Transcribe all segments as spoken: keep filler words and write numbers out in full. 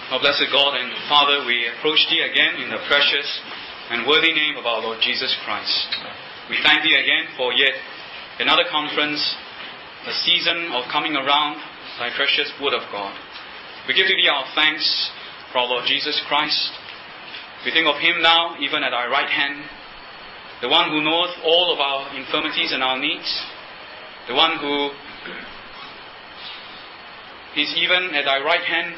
Our blessed God and Father, we approach Thee again in the precious and worthy name of our Lord Jesus Christ. We thank Thee again for yet another conference, a season of coming around Thy precious Word of God. We give to Thee our thanks for our Lord Jesus Christ. We think of Him now, even at our right hand, the one who knoweth all of our infirmities and our needs, the one who is even at Thy right hand,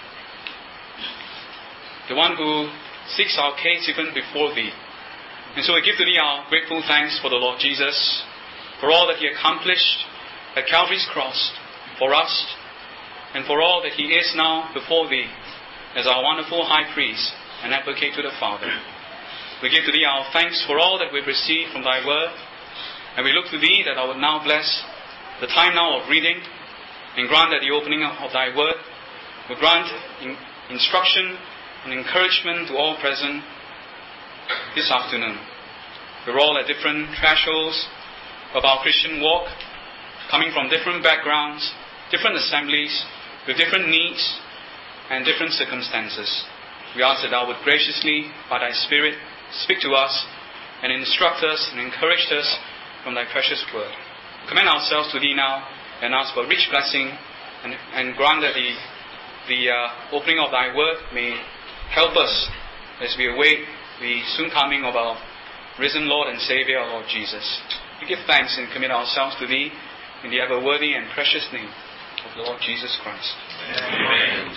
the one who seeks our case even before Thee. And so we give to Thee our grateful thanks for the Lord Jesus, for all that He accomplished at Calvary's cross for us, and for all that He is now before Thee as our wonderful high priest and advocate to the Father. We give to Thee our thanks for all that we've received from Thy word, and we look to Thee that I would now bless the time now of reading, and grant that the opening of Thy word will grant in instruction and encouragement to all present this afternoon. We're all at different thresholds of our Christian walk, coming from different backgrounds, different assemblies, with different needs and different circumstances. We ask that Thou would graciously, by Thy Spirit, speak to us and instruct us and encourage us from Thy precious word. Commend ourselves to Thee now and ask for rich blessing, and, and grant that the, the uh, opening of Thy word may help us as we await the soon coming of our risen Lord and Saviour, our Lord Jesus. We give thanks and commit ourselves to Thee in the ever worthy and precious name of the Lord Jesus Christ. Amen.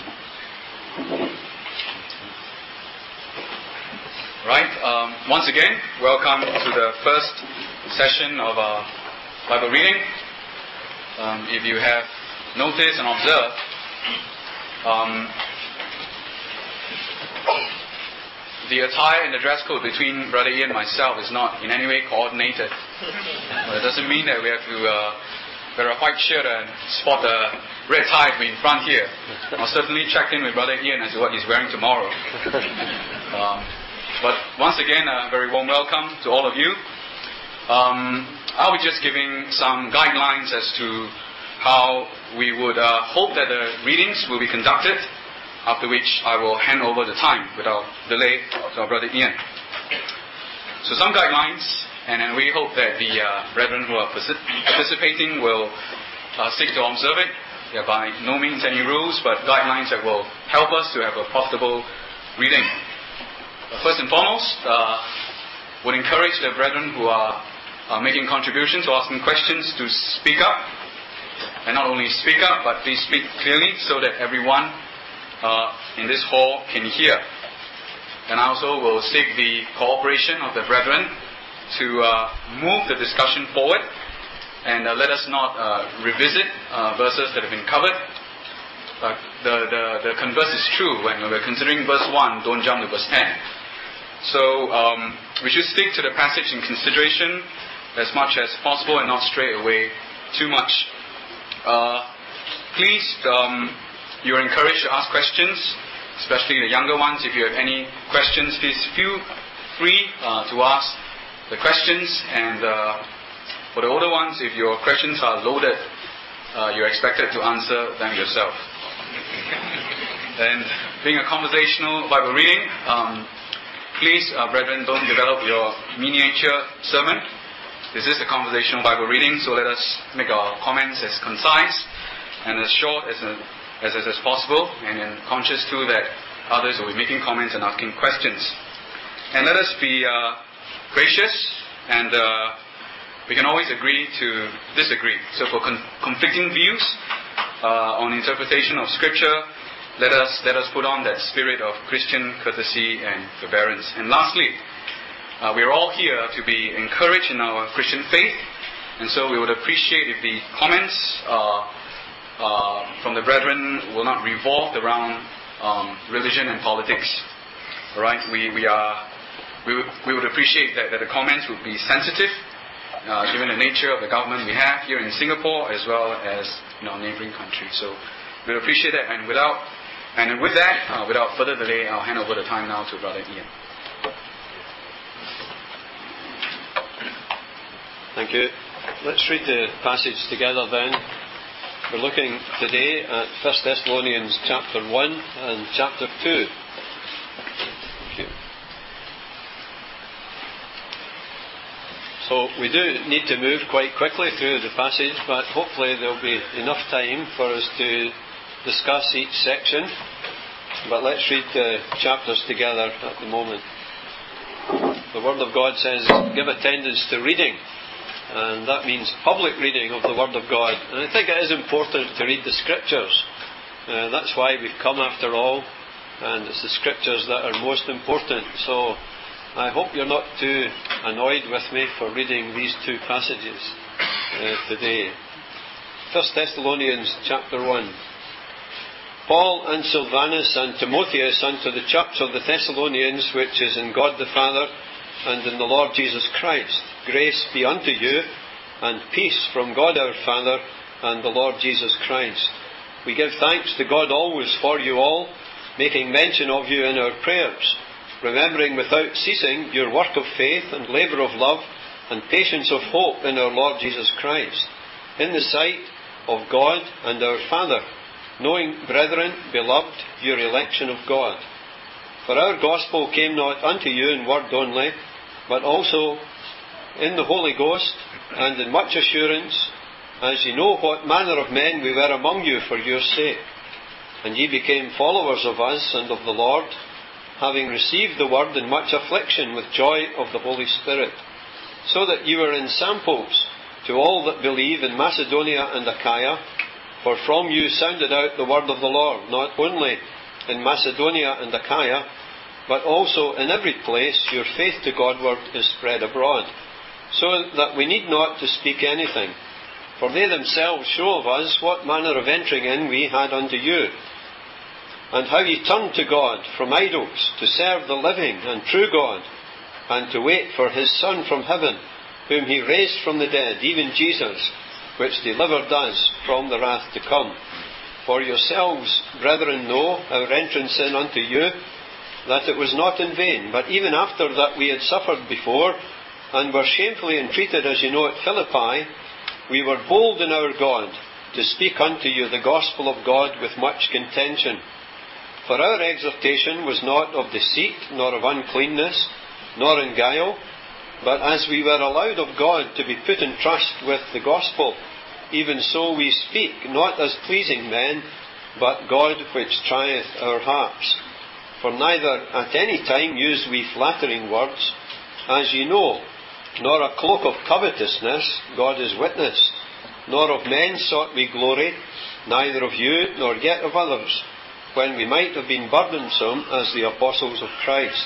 Right, um, once again, welcome to the first session of our Bible reading. Um, if you have noticed and observed, um, the attire and the dress code between Brother Ian and myself is not in any way coordinated. But it doesn't mean that we have to uh, wear a white shirt and spot a red tie in front here. I'll certainly check in with Brother Ian as to what he's wearing tomorrow. Um, but once again, a very warm welcome to all of you. Um, I'll be just giving some guidelines as to how we would uh, hope that the readings will be conducted, after which I will hand over the time without delay to our Brother Ian. So some guidelines, and then we hope that the uh, brethren who are participating will uh, seek to observe it. There are by no means any rules, but guidelines that will help us to have a profitable reading. Uh, first and foremost, uh, would encourage the brethren who are uh, making contributions or asking questions to speak up. And not only speak up, but please speak clearly so that everyone Uh, in this hall can hear. And I also will seek the cooperation of the brethren to uh, move the discussion forward, and uh, let us not uh, revisit uh, verses that have been covered. Uh, the, the, the converse is true when we're considering verse one, don't jump to verse ten. So um, we should stick to the passage in consideration as much as possible and not stray away too much. Uh, please um, You are encouraged to ask questions, especially the younger ones. If you have any questions, please feel free uh, to ask the questions. And uh, for the older ones, if your questions are loaded, uh, you're expected to answer them yourself. And being a conversational Bible reading, um, please, uh, brethren, don't develop your miniature sermon. This is a conversational Bible reading, so let us make our comments as concise and as short as a As, as, as possible, and then conscious too that others will be making comments and asking questions. And let us be uh, gracious, and uh, we can always agree to disagree. So for con- conflicting views uh, on interpretation of Scripture, let us let us put on that spirit of Christian courtesy and forbearance. And lastly, uh, we are all here to be encouraged in our Christian faith, and so we would appreciate if the comments uh, Uh, from the brethren will not revolve around um, religion and politics. All right, we we are we would, we would appreciate that, that the comments would be sensitive, uh, given the nature of the government we have here in Singapore as well as in our neighboring countries. So we would appreciate that. And without and with that, uh, without further delay, I'll hand over the time now to Brother Ian. Thank you. Let's read the passage together then. We're looking today at First Thessalonians chapter one and chapter two. Thank you. So we do need to move quite quickly through the passage, but hopefully there'll be enough time for us to discuss each section. But let's read the chapters together at the moment. The Word of God says, give attendance to reading. And that means public reading of the Word of God. And I think it is important to read the Scriptures. Uh, that's why we've come after all. And it's the Scriptures that are most important. So I hope you're not too annoyed with me for reading these two passages uh, today. First Thessalonians chapter one. Paul and Silvanus and Timotheus unto the church of the Thessalonians, which is in God the Father and in the Lord Jesus Christ. Grace be unto you, and peace from God our Father and the Lord Jesus Christ. We give thanks to God always for you all, making mention of you in our prayers, remembering without ceasing your work of faith and labour of love and patience of hope in our Lord Jesus Christ, in the sight of God and our Father, knowing, brethren, beloved, your election of God. For our gospel came not unto you in word only, but also in the Holy Ghost, and in much assurance, as ye know what manner of men we were among you for your sake. And ye became followers of us and of the Lord, having received the word in much affliction with joy of the Holy Spirit, so that ye were ensamples to all that believe in Macedonia and Achaia. For from you sounded out the word of the Lord, not only in Macedonia and Achaia, but also in every place your faith to Godward is spread abroad, so that we need not to speak anything. For they themselves show of us what manner of entering in we had unto you, and how ye turned to God from idols to serve the living and true God, and to wait for his Son from heaven, whom he raised from the dead, even Jesus, which delivered us from the wrath to come. For yourselves, brethren, know our entrance in unto you, that it was not in vain, but even after that we had suffered before, and were shamefully entreated, as you know, at Philippi, we were bold in our God to speak unto you the gospel of God with much contention. For our exhortation was not of deceit, nor of uncleanness, nor in guile, but as we were allowed of God to be put in trust with the gospel, even so we speak, not as pleasing men, but God which trieth our hearts. For neither at any time use we flattering words, as ye know, nor a cloak of covetousness, God is witness, nor of men sought we glory, neither of you, nor yet of others, when we might have been burdensome as the apostles of Christ.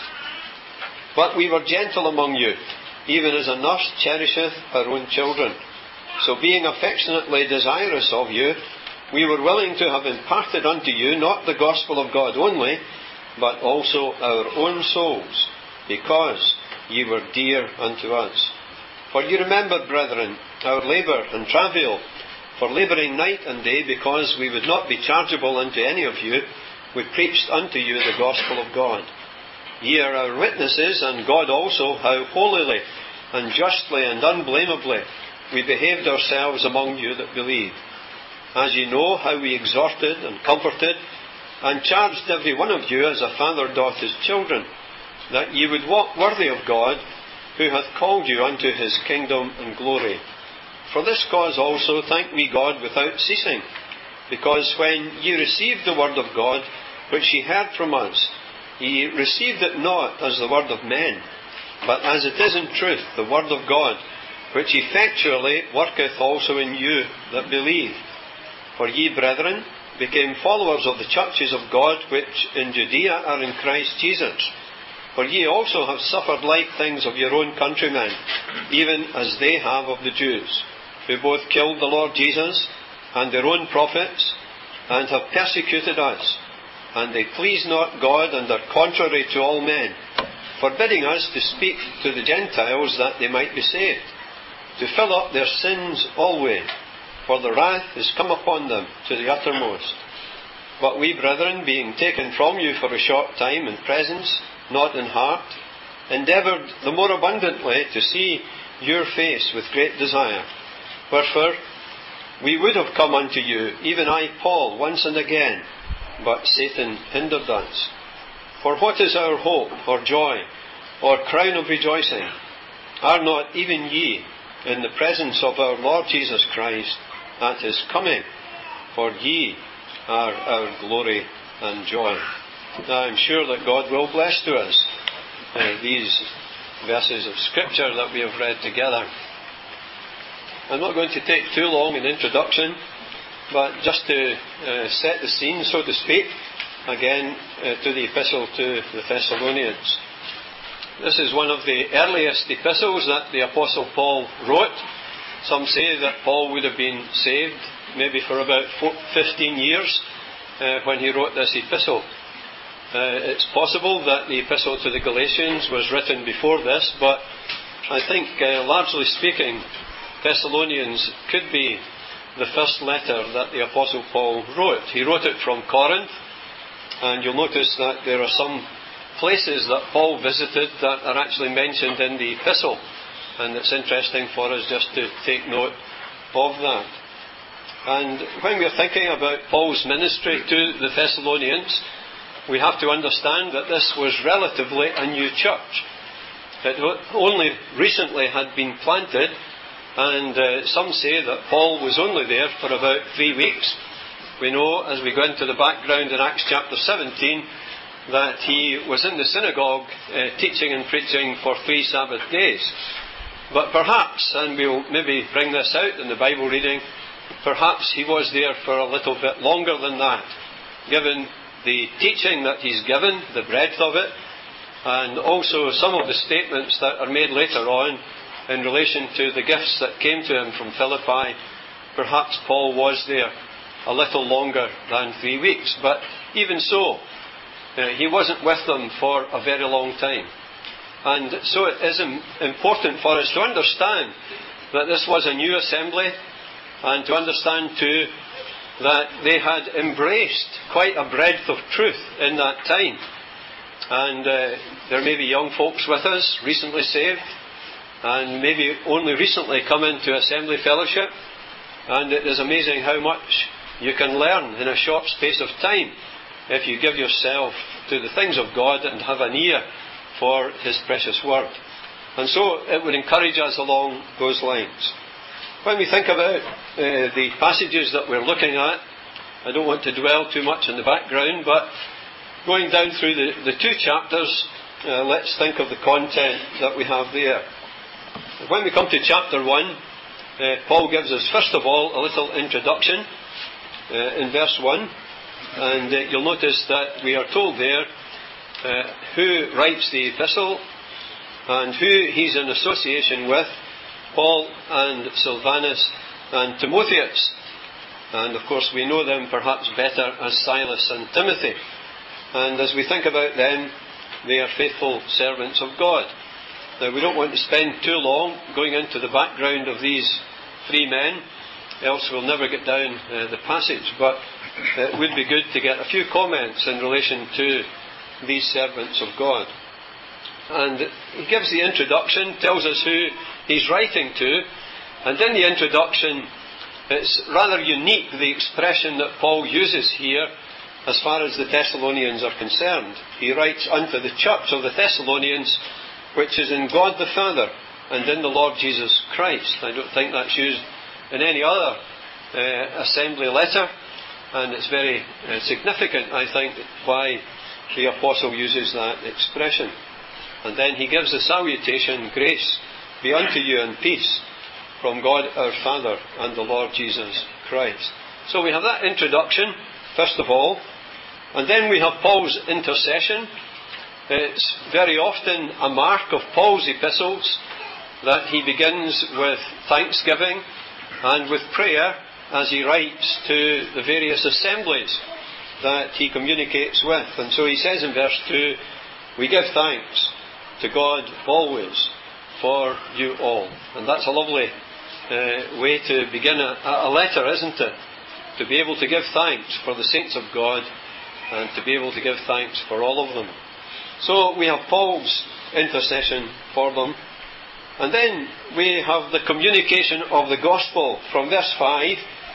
But we were gentle among you, even as a nurse cherisheth her own children. So being affectionately desirous of you, we were willing to have imparted unto you not the gospel of God only, but also our own souls, because ye were dear unto us. For ye remember, brethren, our labour and travail, for labouring night and day, because we would not be chargeable unto any of you, we preached unto you the gospel of God. Ye are our witnesses, and God also, how holily and justly and unblameably we behaved ourselves among you that believe. As ye know how we exhorted and comforted, and charged every one of you as a father doth his children, that ye would walk worthy of God, who hath called you unto his kingdom and glory. For this cause also thank we God without ceasing, because when ye received the word of God, which ye heard from us, ye received it not as the word of men, but as it is in truth the word of God, which effectually worketh also in you that believe. For ye, brethren, became followers of the churches of God which in Judea are in Christ Jesus. For ye also have suffered like things of your own countrymen, even as they have of the Jews, who both killed the Lord Jesus and their own prophets, and have persecuted us. And they please not God, and are contrary to all men, forbidding us to speak to the Gentiles that they might be saved, to fill up their sins always. For the wrath is come upon them to the uttermost. But we, brethren, being taken from you for a short time in presence, not in heart, endeavoured the more abundantly to see your face with great desire. Wherefore, We would have come unto you, even I, Paul, once and again, but Satan hindered us. For what is our hope, or joy, or crown of rejoicing? Are not even ye in the presence of our Lord Jesus Christ at his coming? For ye are our glory and joy. Now, I'm sure that God will bless to us uh, these verses of Scripture that we have read together. I'm not going to take too long in introduction, but just to uh, set the scene, so to speak, again uh, to the epistle to the Thessalonians. This is one of the earliest epistles that the Apostle Paul wrote. Some say that Paul would have been saved maybe for about fifteen years uh, when he wrote this epistle. Uh, it's possible that the epistle to the Galatians was written before this, but I think, uh, largely speaking, Thessalonians could be the first letter that the Apostle Paul wrote. He wrote it from Corinth, and you'll notice that there are some places that Paul visited that are actually mentioned in the epistle, and it's interesting for us just to take note of that. And when we're thinking about Paul's ministry to the Thessalonians, we have to understand that this was relatively a new church. It only recently had been planted, and uh, some say that Paul was only there for about three weeks. We know, as we go into the background in Acts chapter seventeen, that he was in the synagogue uh, teaching and preaching for three Sabbath days. But perhaps, and we'll maybe bring this out in the Bible reading, perhaps he was there for a little bit longer than that, given the teaching that he's given, the breadth of it, and also some of the statements that are made later on in relation to the gifts that came to him from Philippi. Perhaps Paul was there a little longer than three weeks, but even so, uh, he wasn't with them for a very long time. And so it is important for us to understand that this was a new assembly, and to understand too that they had embraced quite a breadth of truth in that time. And uh, there may be young folks with us, recently saved, and maybe only recently come into assembly fellowship, and it is amazing how much you can learn in a short space of time if you give yourself to the things of God and have an ear for his precious word. And so it would encourage us along those lines. When we think about uh, the passages that we're looking at, I don't want to dwell too much in the background, but going down through the, the two chapters, uh, let's think of the content that we have there. When we come to chapter one, uh, Paul gives us first of all a little introduction uh, in verse one, and uh, you'll notice that we are told there uh, who writes the epistle and who he's in association with: Paul and Silvanus and Timotheus. And of course we know them perhaps better as Silas and Timothy. And as we think about them, they are faithful servants of God. Now, we don't want to spend too long going into the background of these three men, else we'll never get down uh, the passage, but it would be good to get a few comments in relation to these servants of God. And he gives the introduction, tells us who he's writing to, and in the introduction it's rather unique, the expression that Paul uses here as far as the Thessalonians are concerned. He writes unto the church of the Thessalonians, which is in God the Father and in the Lord Jesus Christ. I don't think that's used in any other uh, assembly letter, and it's very uh, significant, I think, why the apostle uses that expression. And then he gives the salutation: grace be unto you and peace from God our Father and the Lord Jesus Christ. So we have that introduction, first of all. And then we have Paul's intercession. It's very often a mark of Paul's epistles that he begins with thanksgiving and with prayer as he writes to the various assemblies that he communicates with. And so he says in verse two, we give thanks to God always for you all. And that's a lovely uh, way to begin a, a letter, isn't it? To be able to give thanks for the saints of God and to be able to give thanks for all of them. So we have Paul's intercession for them. And then we have the communication of the gospel. From verse five,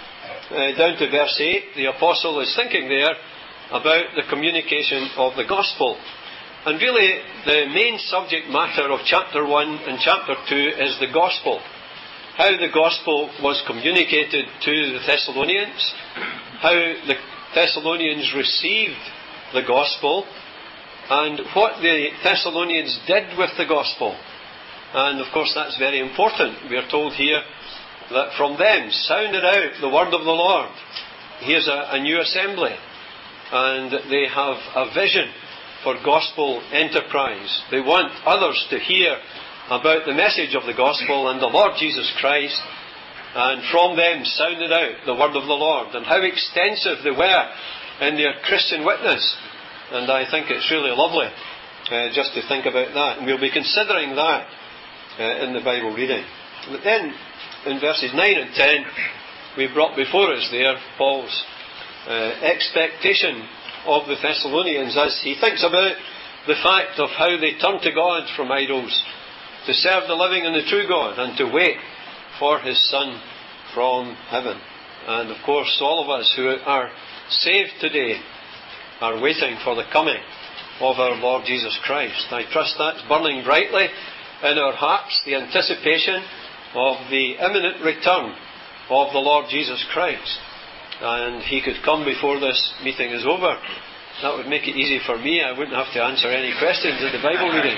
uh, down to verse eight, the Apostle is thinking there about the communication of the gospel. And really, the main subject matter of chapter one and chapter two is the gospel. How the gospel was communicated to the Thessalonians, how the Thessalonians received the gospel, and what the Thessalonians did with the gospel. And of course that's very important. We are told here that from them sounded out the word of the Lord. Here's a, a new assembly, and they have a vision for gospel enterprise. They want others to hear about the message of the gospel and the Lord Jesus Christ, and from them sounded out the word of the Lord, and how extensive they were in their Christian witness. And I think it's really lovely uh, just to think about that, and we'll be considering that uh, in the Bible reading. But then in verses nine and ten we brought before us there Paul's uh, expectation of the Thessalonians as he thinks about the fact of how they turned to God from idols to serve the living and the true God, and to wait for His Son from heaven. And of course all of us who are saved today are waiting for the coming of our Lord Jesus Christ. I trust that's burning brightly in our hearts, the anticipation of the imminent return of the Lord Jesus Christ. And He could come before this meeting is over. That would make it easy for me. I wouldn't have to answer any questions in the Bible reading.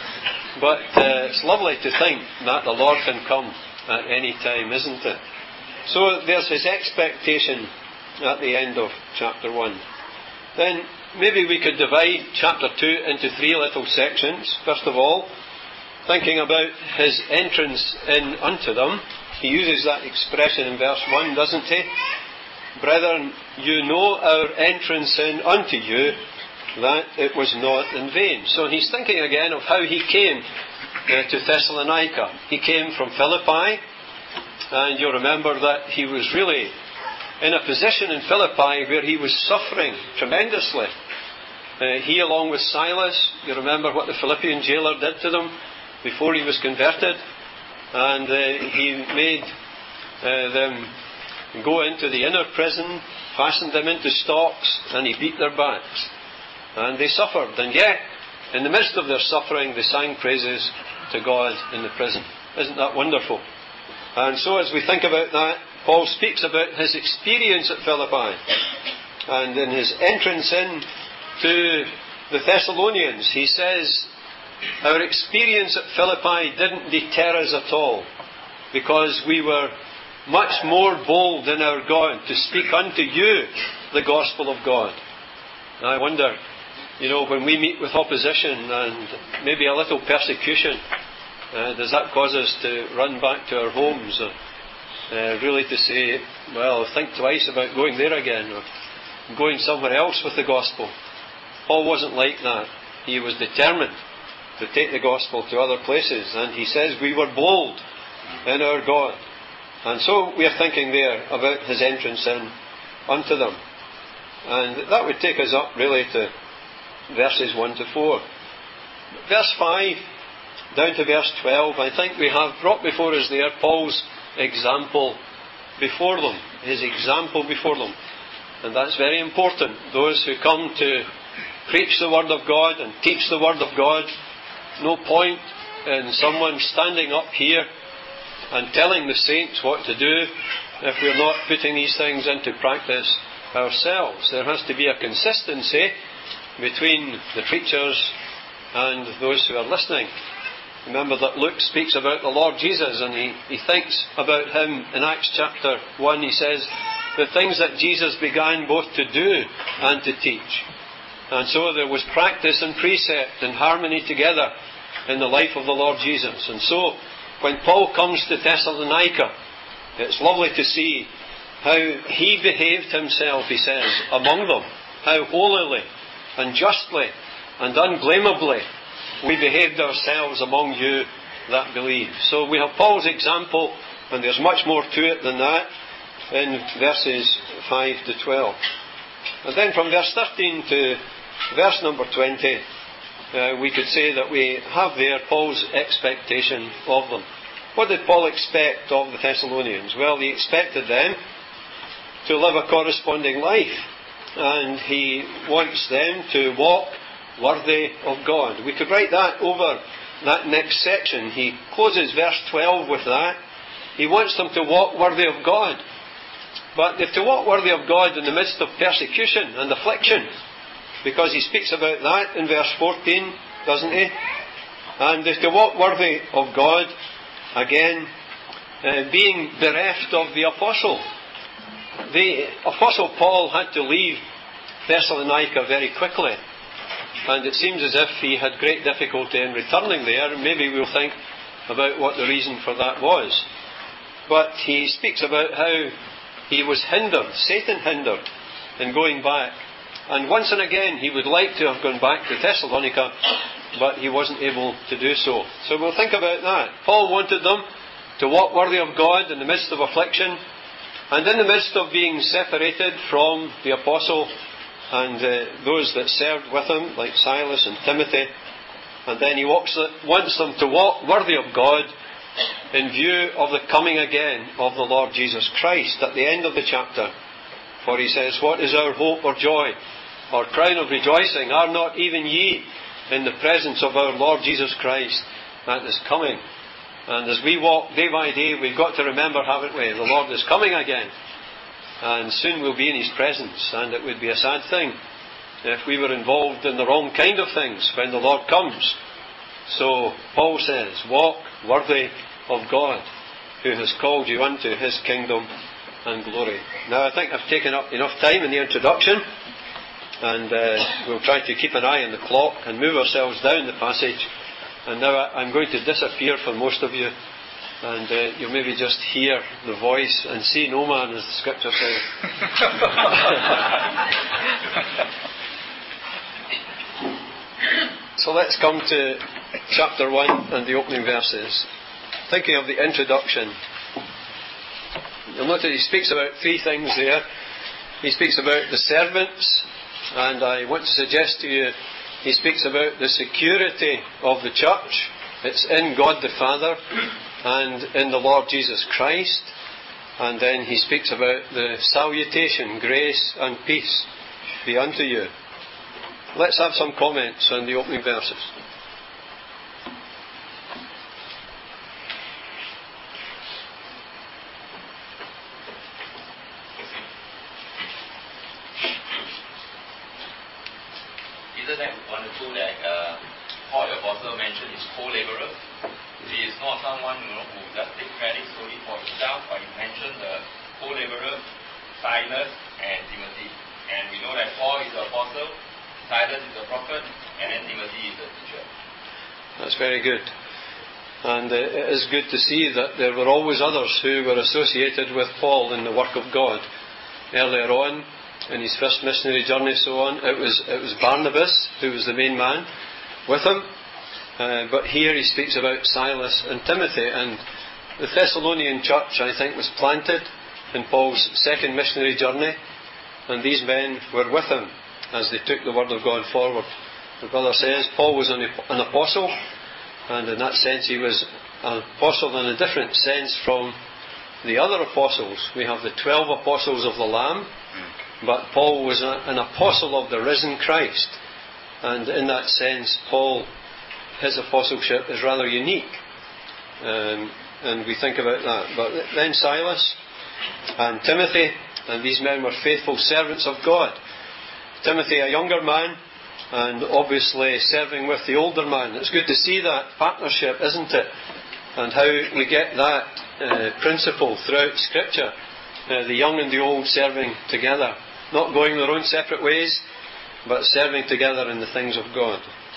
But uh, it's lovely to think that the Lord can come at any time, isn't it? So there's His expectation at the end of chapter one. Then maybe we could divide chapter two into three little sections. First of all, thinking about His entrance in unto them. He uses that expression in verse one, doesn't he? Brethren, you know our entrance in unto you, that it was not in vain. So he's thinking again of how he came uh, to Thessalonica. He came from Philippi, and you remember that he was really in a position in Philippi where he was suffering tremendously. Uh, he, along with Silas, you remember what the Philippian jailer did to them before he was converted, and uh, he made uh, them go into the inner prison, fastened them into stocks, and he beat their backs. And they suffered, and yet, in the midst of their suffering, they sang praises to God in the prison. Isn't that wonderful? And so as we think about that, Paul speaks about his experience at Philippi. And in his entrance in to the Thessalonians, he says, our experience at Philippi didn't deter us at all, because we were much more bold in our God to speak unto you the gospel of God. And I wonder, you know, when we meet with opposition and maybe a little persecution, uh, does that cause us to run back to our homes, or uh, really to say, well, think twice about going there again, or going somewhere else with the gospel? Paul wasn't like that. He was determined to take the gospel to other places, and he says we were bold in our God. And so we are thinking there about his entrance in unto them. And that would take us up really to verses one to four. Verse five down to verse twelve, I think we have brought before us there Paul's example before them. His example before them. And that's very important. Those who come to preach the Word of God and teach the Word of God, no point in someone standing up here and telling the saints what to do if we're not putting these things into practice ourselves. There has to be a consistency between the preachers and those who are listening. Remember that Luke speaks about the Lord Jesus, and he, he thinks about him in Acts chapter one. He says, the things that Jesus began both to do and to teach. And so there was practice and precept and harmony together in the life of the Lord Jesus. And so when Paul comes to Thessalonica, it's lovely to see how he behaved himself, he says, among them. How holily and justly and unblameably we behaved ourselves among you that believe. So we have Paul's example, and there's much more to it than that, in verses five to twelve. And then from verse thirteen to verse number twenty, uh, we could say that we have there Paul's expectation of them. What did Paul expect of the Thessalonians? Well, he expected them to live a corresponding life. And he wants them to walk worthy of God. We could write that over that next section. He closes verse twelve with that. He wants them to walk worthy of God. But they're to walk worthy of God in the midst of persecution and affliction. Because he speaks about that in verse fourteen, doesn't he? And they're to walk worthy of God, again, uh, being bereft of the apostle. The Apostle Paul had to leave Thessalonica very quickly. And it seems as if he had great difficulty in returning there. Maybe we'll think about what the reason for that was. But he speaks about how he was hindered, Satan hindered, in going back. And once and again he would like to have gone back to Thessalonica, but he wasn't able to do so. So we'll think about that. Paul wanted them to walk worthy of God in the midst of affliction, and in the midst of being separated from the apostle and uh, those that served with him, like Silas and Timothy. And then he walks, wants them to walk worthy of God in view of the coming again of the Lord Jesus Christ at the end of the chapter. For he says, "What is our hope or joy, or crown of rejoicing? Are not even ye in the presence of our Lord Jesus Christ that is coming?" And as we walk day by day, we've got to remember, haven't we, the Lord is coming again. And soon we'll be in His presence. And it would be a sad thing if we were involved in the wrong kind of things when the Lord comes. So Paul says, walk worthy of God, who has called you unto His kingdom and glory. Now I think I've taken up enough time in the introduction. And uh, we'll try to keep an eye on the clock and move ourselves down the passage. And now I'm going to disappear for most of you, and uh, you'll maybe just hear the voice and see no man, as the scripture says. So let's come to chapter one and the opening verses. Thinking of the introduction, you'll notice he speaks about three things there. He speaks about the servants, and I want to suggest to you, he speaks about the security of the church. It's in God the Father and in the Lord Jesus Christ. And then he speaks about the salutation, grace and peace be unto you. Let's have some comments on the opening verses. Isn't that wonderful that uh, Paul the Apostle mentioned his co-laborer? He is not someone, you know, who just takes credit solely for himself, but he mentioned the co-laborer, Silas and Timothy. And we know that Paul is the apostle, Silas is the prophet, and then Timothy is the teacher. That's very good. And uh, it is good to see that there were always others who were associated with Paul in the work of God. Earlier on, in his first missionary journey, so on, it was it was Barnabas who was the main man with him. Uh, but here he speaks about Silas and Timothy, and the Thessalonian church, I think, was planted in Paul's second missionary journey, and these men were with him as they took the word of God forward. The brother says Paul was an, an apostle, and in that sense he was an apostle in a different sense from the other apostles. We have the twelve apostles of the Lamb, but Paul was a, an apostle of the risen Christ. And in that sense, Paul, his apostleship is rather unique. Um, and we think about that. But then Silas and Timothy, and these men were faithful servants of God. Timothy, a younger man, and obviously serving with the older man. It's good to see that partnership, isn't it? And how we get that uh, principle throughout Scripture. Uh, the young and the old serving together. Not going their own separate ways, but serving together in the things of God.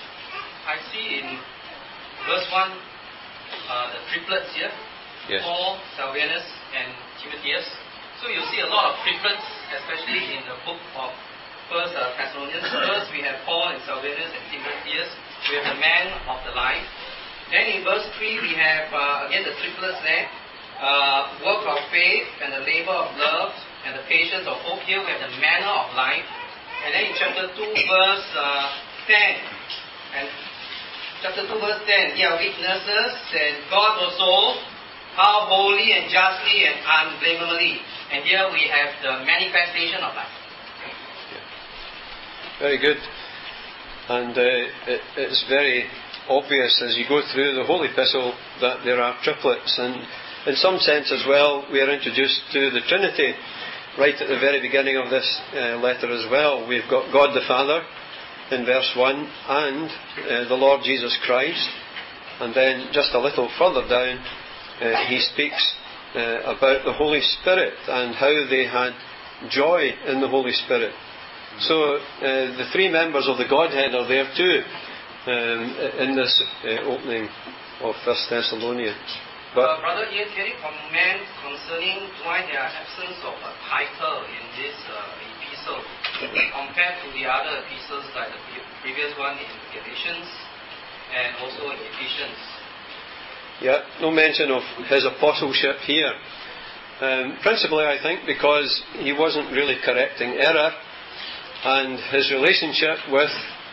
I see in verse one uh, the triplets here. Yes. Paul, Silvanus and Timotheus. So you see a lot of triplets, especially in the book of First uh, Thessalonians. First we have Paul and Silvanus and Timotheus. We have the man of the life. Then in verse three we have uh, again the triplets there. Uh, work of faith and the labor of love and the patience of hope. Here we have the manner of life. And then in chapter two verse uh, ten, and chapter two verse ten, ye are witnesses that God also how holy and justly and unblameably And here we have the manifestation of life. Very good. And uh, it, it's very obvious as you go through the whole epistle that there are triplets. And in some sense as well, we are introduced to the Trinity right at the very beginning of this uh, letter as well. We've got God the Father in verse one and uh, the Lord Jesus Christ. And then just a little further down, uh, he speaks uh, about the Holy Spirit and how they had joy in the Holy Spirit. So uh, the three members of the Godhead are there too um, in this uh, opening of First Thessalonians. But uh, Brother Ian, can you comment concerning why there are absence of a title in this uh, epistle compared to the other epistles like the previous one in Galatians and also in Ephesians? Yeah, no mention of his apostleship here. Um, principally, I think, because he wasn't really correcting error, and his relationship with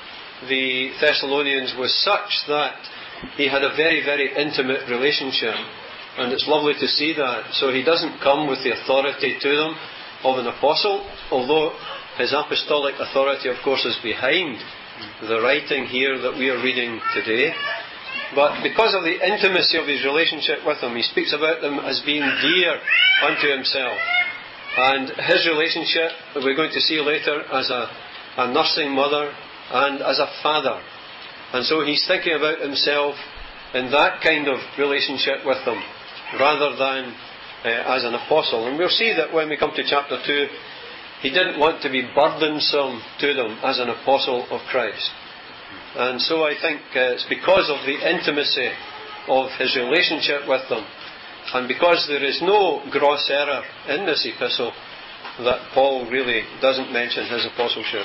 the Thessalonians was such that he had a very, very intimate relationship, and it's lovely to see that. So he doesn't come with the authority to them of an apostle, although his apostolic authority, of course, is behind the writing here that we are reading today. But because of the intimacy of his relationship with them, he speaks about them as being dear unto himself. And his relationship, we're going to see later, as a, a nursing mother and as a father. And so he's thinking about himself in that kind of relationship with them, rather than uh, as an apostle. And we'll see that when we come to chapter two, he didn't want to be burdensome to them as an apostle of Christ. And so I think uh, it's because of the intimacy of his relationship with them, and because there is no gross error in this epistle, that Paul really doesn't mention his apostleship.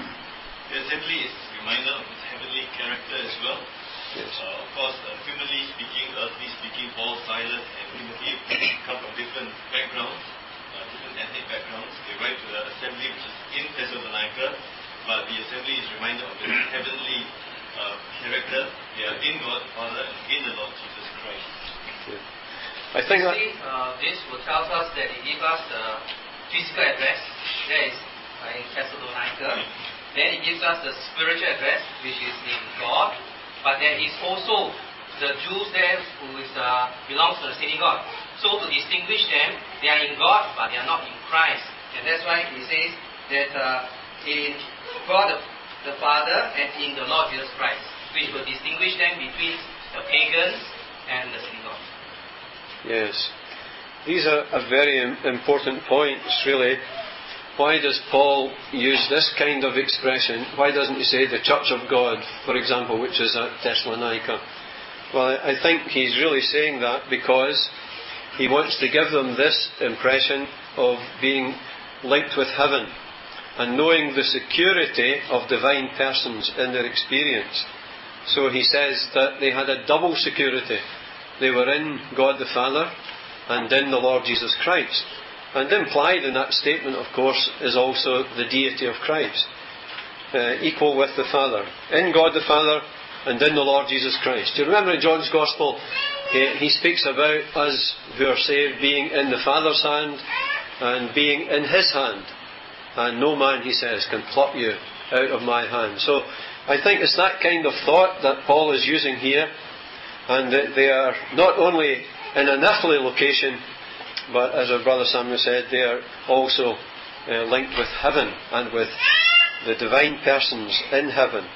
The assembly is a reminder of his heavenly character as well. Yes. Uh, of course, uh, humanly speaking, earthly speaking, Paul, Silas and Timothy come from different backgrounds, uh, different ethnic backgrounds. They write to the assembly which is in Thessalonica, but the assembly is a reminder of the heavenly uh, character. They are in God the Father and in the Lord Jesus Christ. Yeah. I think that See, uh, this will tell us that he gives us the physical address, that is uh, in Thessalonica. Then he gives us the spiritual address, which is in God. But there is also the Jews there who is, uh, belongs to the synagogue. So to distinguish them, they are in God, but they are not in Christ. And that's why he says that uh, in God the, the Father and in the Lord Jesus Christ, which will distinguish them between the pagans and the synagogue. Yes. These are a very important points, really. Why does Paul use this kind of expression? Why doesn't he say the Church of God, for example, which is at Thessalonica? Well, I think he's really saying that because he wants to give them this impression of being linked with heaven and knowing the security of divine persons in their experience. So he says that they had a double security. They were in God the Father and in the Lord Jesus Christ. And implied in that statement, of course, is also the deity of Christ, uh, equal with the Father. In God the Father and in the Lord Jesus Christ. Do you remember in John's Gospel, he, he speaks about us who are saved being in the Father's hand and being in His hand. And no man, he says, can pluck you out of my hand. So I think it's that kind of thought that Paul is using here, and that they are not only in an earthly location, but as our brother Samuel said, they are also uh, linked with heaven and with the divine persons in heaven.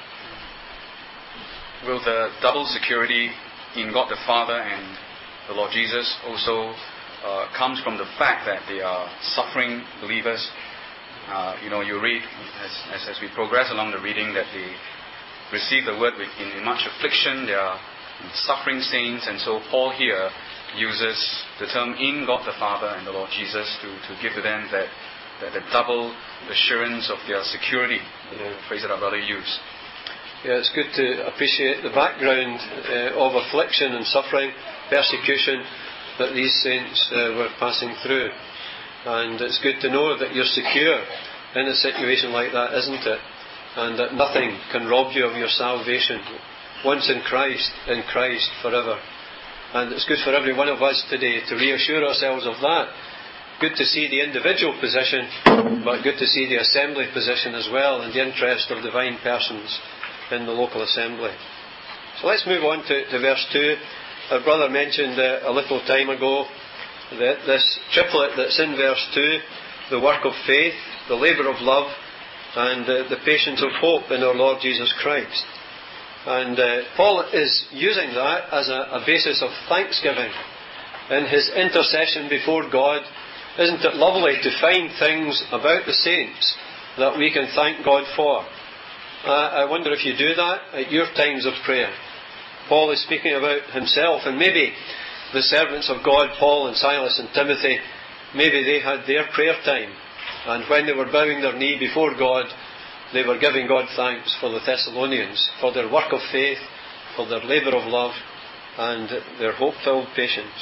Will the double security in God the Father and the Lord Jesus also uh, comes from the fact that they are suffering believers? Uh, you know, you read as, as, as we progress along the reading that they receive the word in, in much affliction. They are suffering saints, and so Paul here uses the term in God the Father and the Lord Jesus to, to give to them that, that the double assurance of their security, the phrase that our brother used. Yeah, it's good to appreciate the background uh, of affliction and suffering, persecution that these saints uh, were passing through. And it's good to know that you're secure in a situation like that, isn't it? And that nothing can rob you of your salvation. Once in Christ, in Christ forever. And it's good for every one of us today to reassure ourselves of that. good to see the individual position, but good to see the assembly position as well, and the interest of divine persons in the local assembly. So let's move on to, to verse two. Our brother mentioned uh, a little time ago that this triplet that's in verse two, the work of faith, the labour of love, and uh, the patience of hope in our Lord Jesus Christ. And uh, Paul is using that as a, a basis of thanksgiving in his intercession before God. Isn't it lovely to find things about the saints that we can thank God for? Uh, I wonder if you do that at your times of prayer. Paul is speaking about himself, and maybe the servants of God, Paul and Silas and Timothy, maybe they had their prayer time, and when they were bowing their knee before God, they were giving God thanks for the Thessalonians, for their work of faith, for their labour of love, and their hope-filled patience.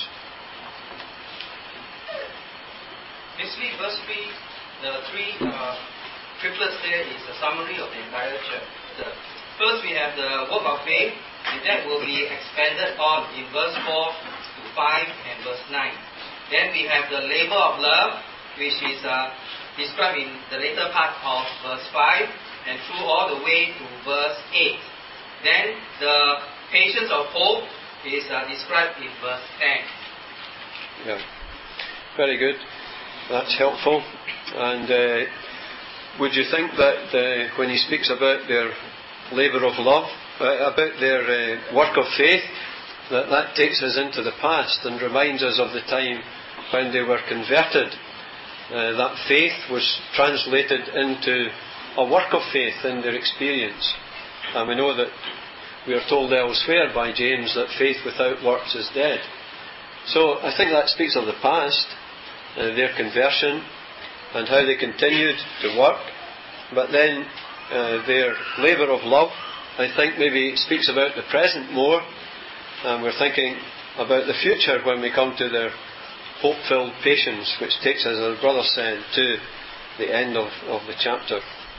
Basically, verse three, the three uh, triplets there is a summary of the entire chapter. First, we have the work of faith, and that will be expanded on in verse four to five and verse nine. Then we have the labour of love, which is uh, described in the later part of verse five and through all the way to verse eight. Then the patience of hope is uh, described in verse ten. Yeah, very good. That's helpful. And uh, would you think that uh, when he speaks about their labour of love, uh, about their uh, work of faith, that that takes us into the past and reminds us of the time when they were converted? Uh, that faith was translated into a work of faith in their experience. And we know that we are told elsewhere by James that faith without works is dead. So I think that speaks of the past, uh, their conversion, and how they continued to work. But then uh, their labour of love, I think maybe speaks about the present more, and we're thinking about the future when we come to their hope-filled patience, which takes us, as our brother said, to the end of, of the chapter.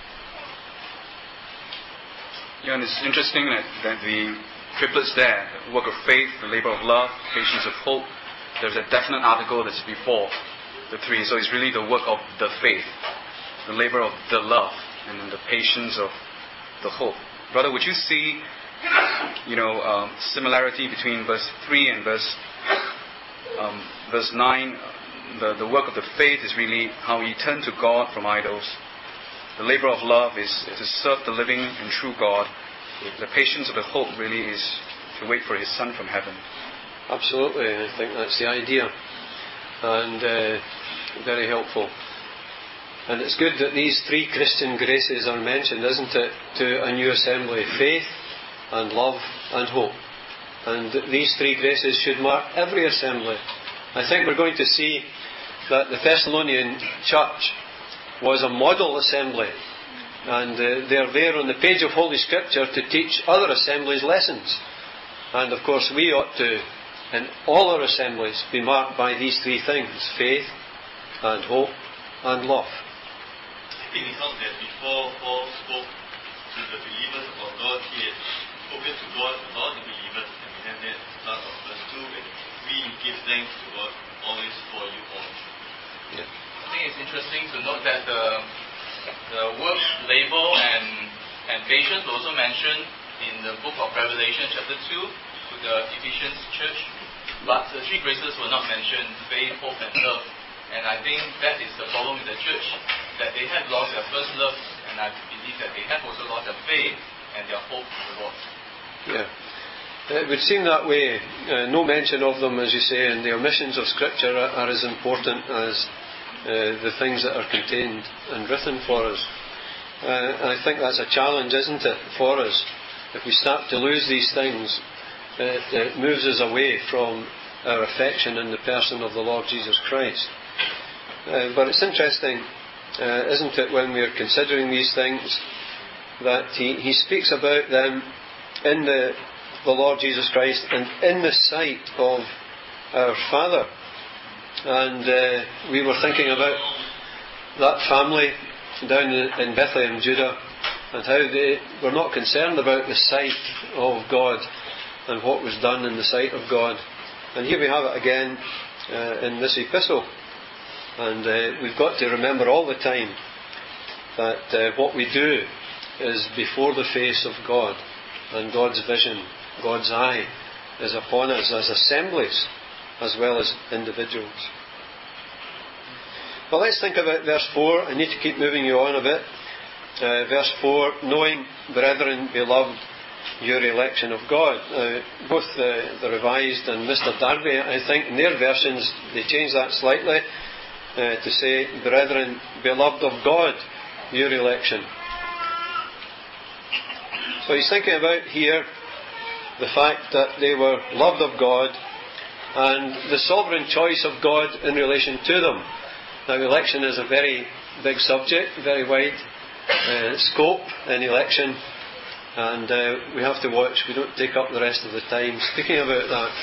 Yeah, and it's interesting that, that the triplets there, the work of faith, the labour of love, patience of hope, there's a definite article that's before the three. So it's really the work of the faith, the labour of the love, and then the patience of the hope. Brother, would you see, you know, um, similarity between verse three and verse um, verse nine? The, the work of the faith is really how he turned to God from idols. The labour of love is to serve the living and true God. The patience of the hope really is to wait for his Son from heaven. Absolutely, I think that's the idea. And uh, very helpful. And it's good that these three Christian graces are mentioned, isn't it, to a new assembly: faith and love and hope. And these three graces should mark every assembly. I think we're going to see that the Thessalonian church was a model assembly, and uh, they're there on the page of Holy Scripture to teach other assemblies lessons. And of course we ought to, in all our assemblies, be marked by these three things: faith and hope and love. I think it's not that before Paul spoke to the believers about God, he had spoken to God about the believers, and we have that start of verse two, and we give thanks to God always for you all. Yeah. I think it's interesting to note that the, the work, labor, and, and patience were also mentioned in the book of Revelation chapter two to the Ephesians church. But the three graces were not mentioned: faith, hope, and love. And I think that is the problem with the church, that they have lost their first love, and I believe that they have also lost their faith and their hope in the Lord. Yeah. It would seem that way. Uh, no mention of them, as you say, and the omissions of Scripture are, are as important as uh, the things that are contained and written for us. Uh, and I think that's a challenge, isn't it, for us? If we start to lose these things, it, it moves us away from our affection in the person of the Lord Jesus Christ. Uh, but it's interesting, uh, isn't it, when we are considering these things, that he, he speaks about them in the, the Lord Jesus Christ and in the sight of our Father. And uh, we were thinking about that family down in Bethlehem, Judah, and how they were not concerned about the sight of God and what was done in the sight of God. And here we have it again uh, in this epistle. And uh, we've got to remember all the time that uh, what we do is before the face of God, and God's vision, God's eye is upon us as assemblies as well as individuals. But let's think about verse four. I need to keep moving you on a bit. Uh, verse four, knowing, brethren, beloved, your election of God. Uh, both uh, the Revised and Mister Darby, I think, in their versions, they change that slightly uh, to say, brethren, beloved of God, your election. So he's thinking about here the fact that they were loved of God and the sovereign choice of God in relation to them. Now, election is a very big subject, very wide uh, scope in election, and uh, we have to watch. We don't take up the rest of the time speaking about that.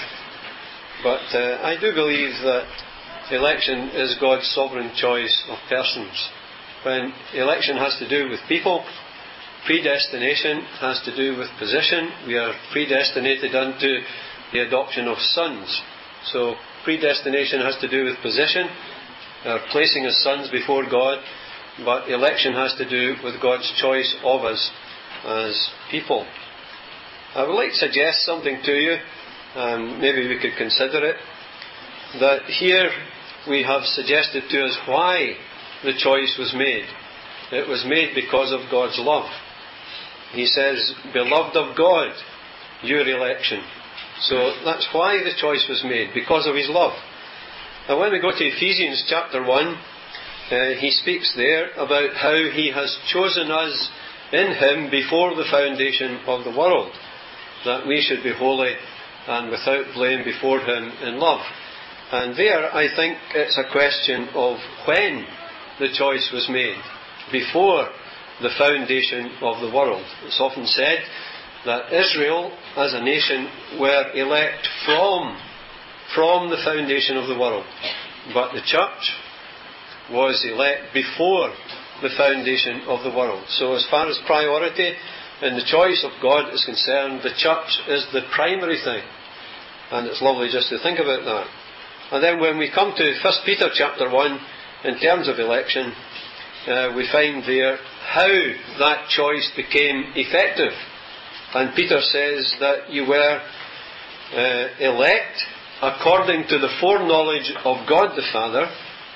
But uh, I do believe that election is God's sovereign choice of persons. When election has to do with people, predestination has to do with position. We are predestinated unto the adoption of sons. So predestination has to do with position, uh, placing as sons before God, but election has to do with God's choice of us as people. I would like to suggest something to you, um, maybe we could consider it, that here we have suggested to us why the choice was made. It was made because of God's love. He says, beloved of God, your election. So that's why the choice was made, because of His love. Now when we go to Ephesians chapter one, uh, he speaks there about how He has chosen us in Him before the foundation of the world, that we should be holy and without blame before Him in love. And there I think it's a question of when the choice was made, before the foundation of the world. It's often said that Israel as a nation were elect from, from the foundation of the world. But the church was elect before the foundation of the world. So as far as priority in the choice of God is concerned, the church is the primary thing. And it's lovely just to think about that. And then when we come to First Peter chapter one, in terms of election, uh, we find there how that choice became effective. And Peter says that you were uh, elect according to the foreknowledge of God the Father,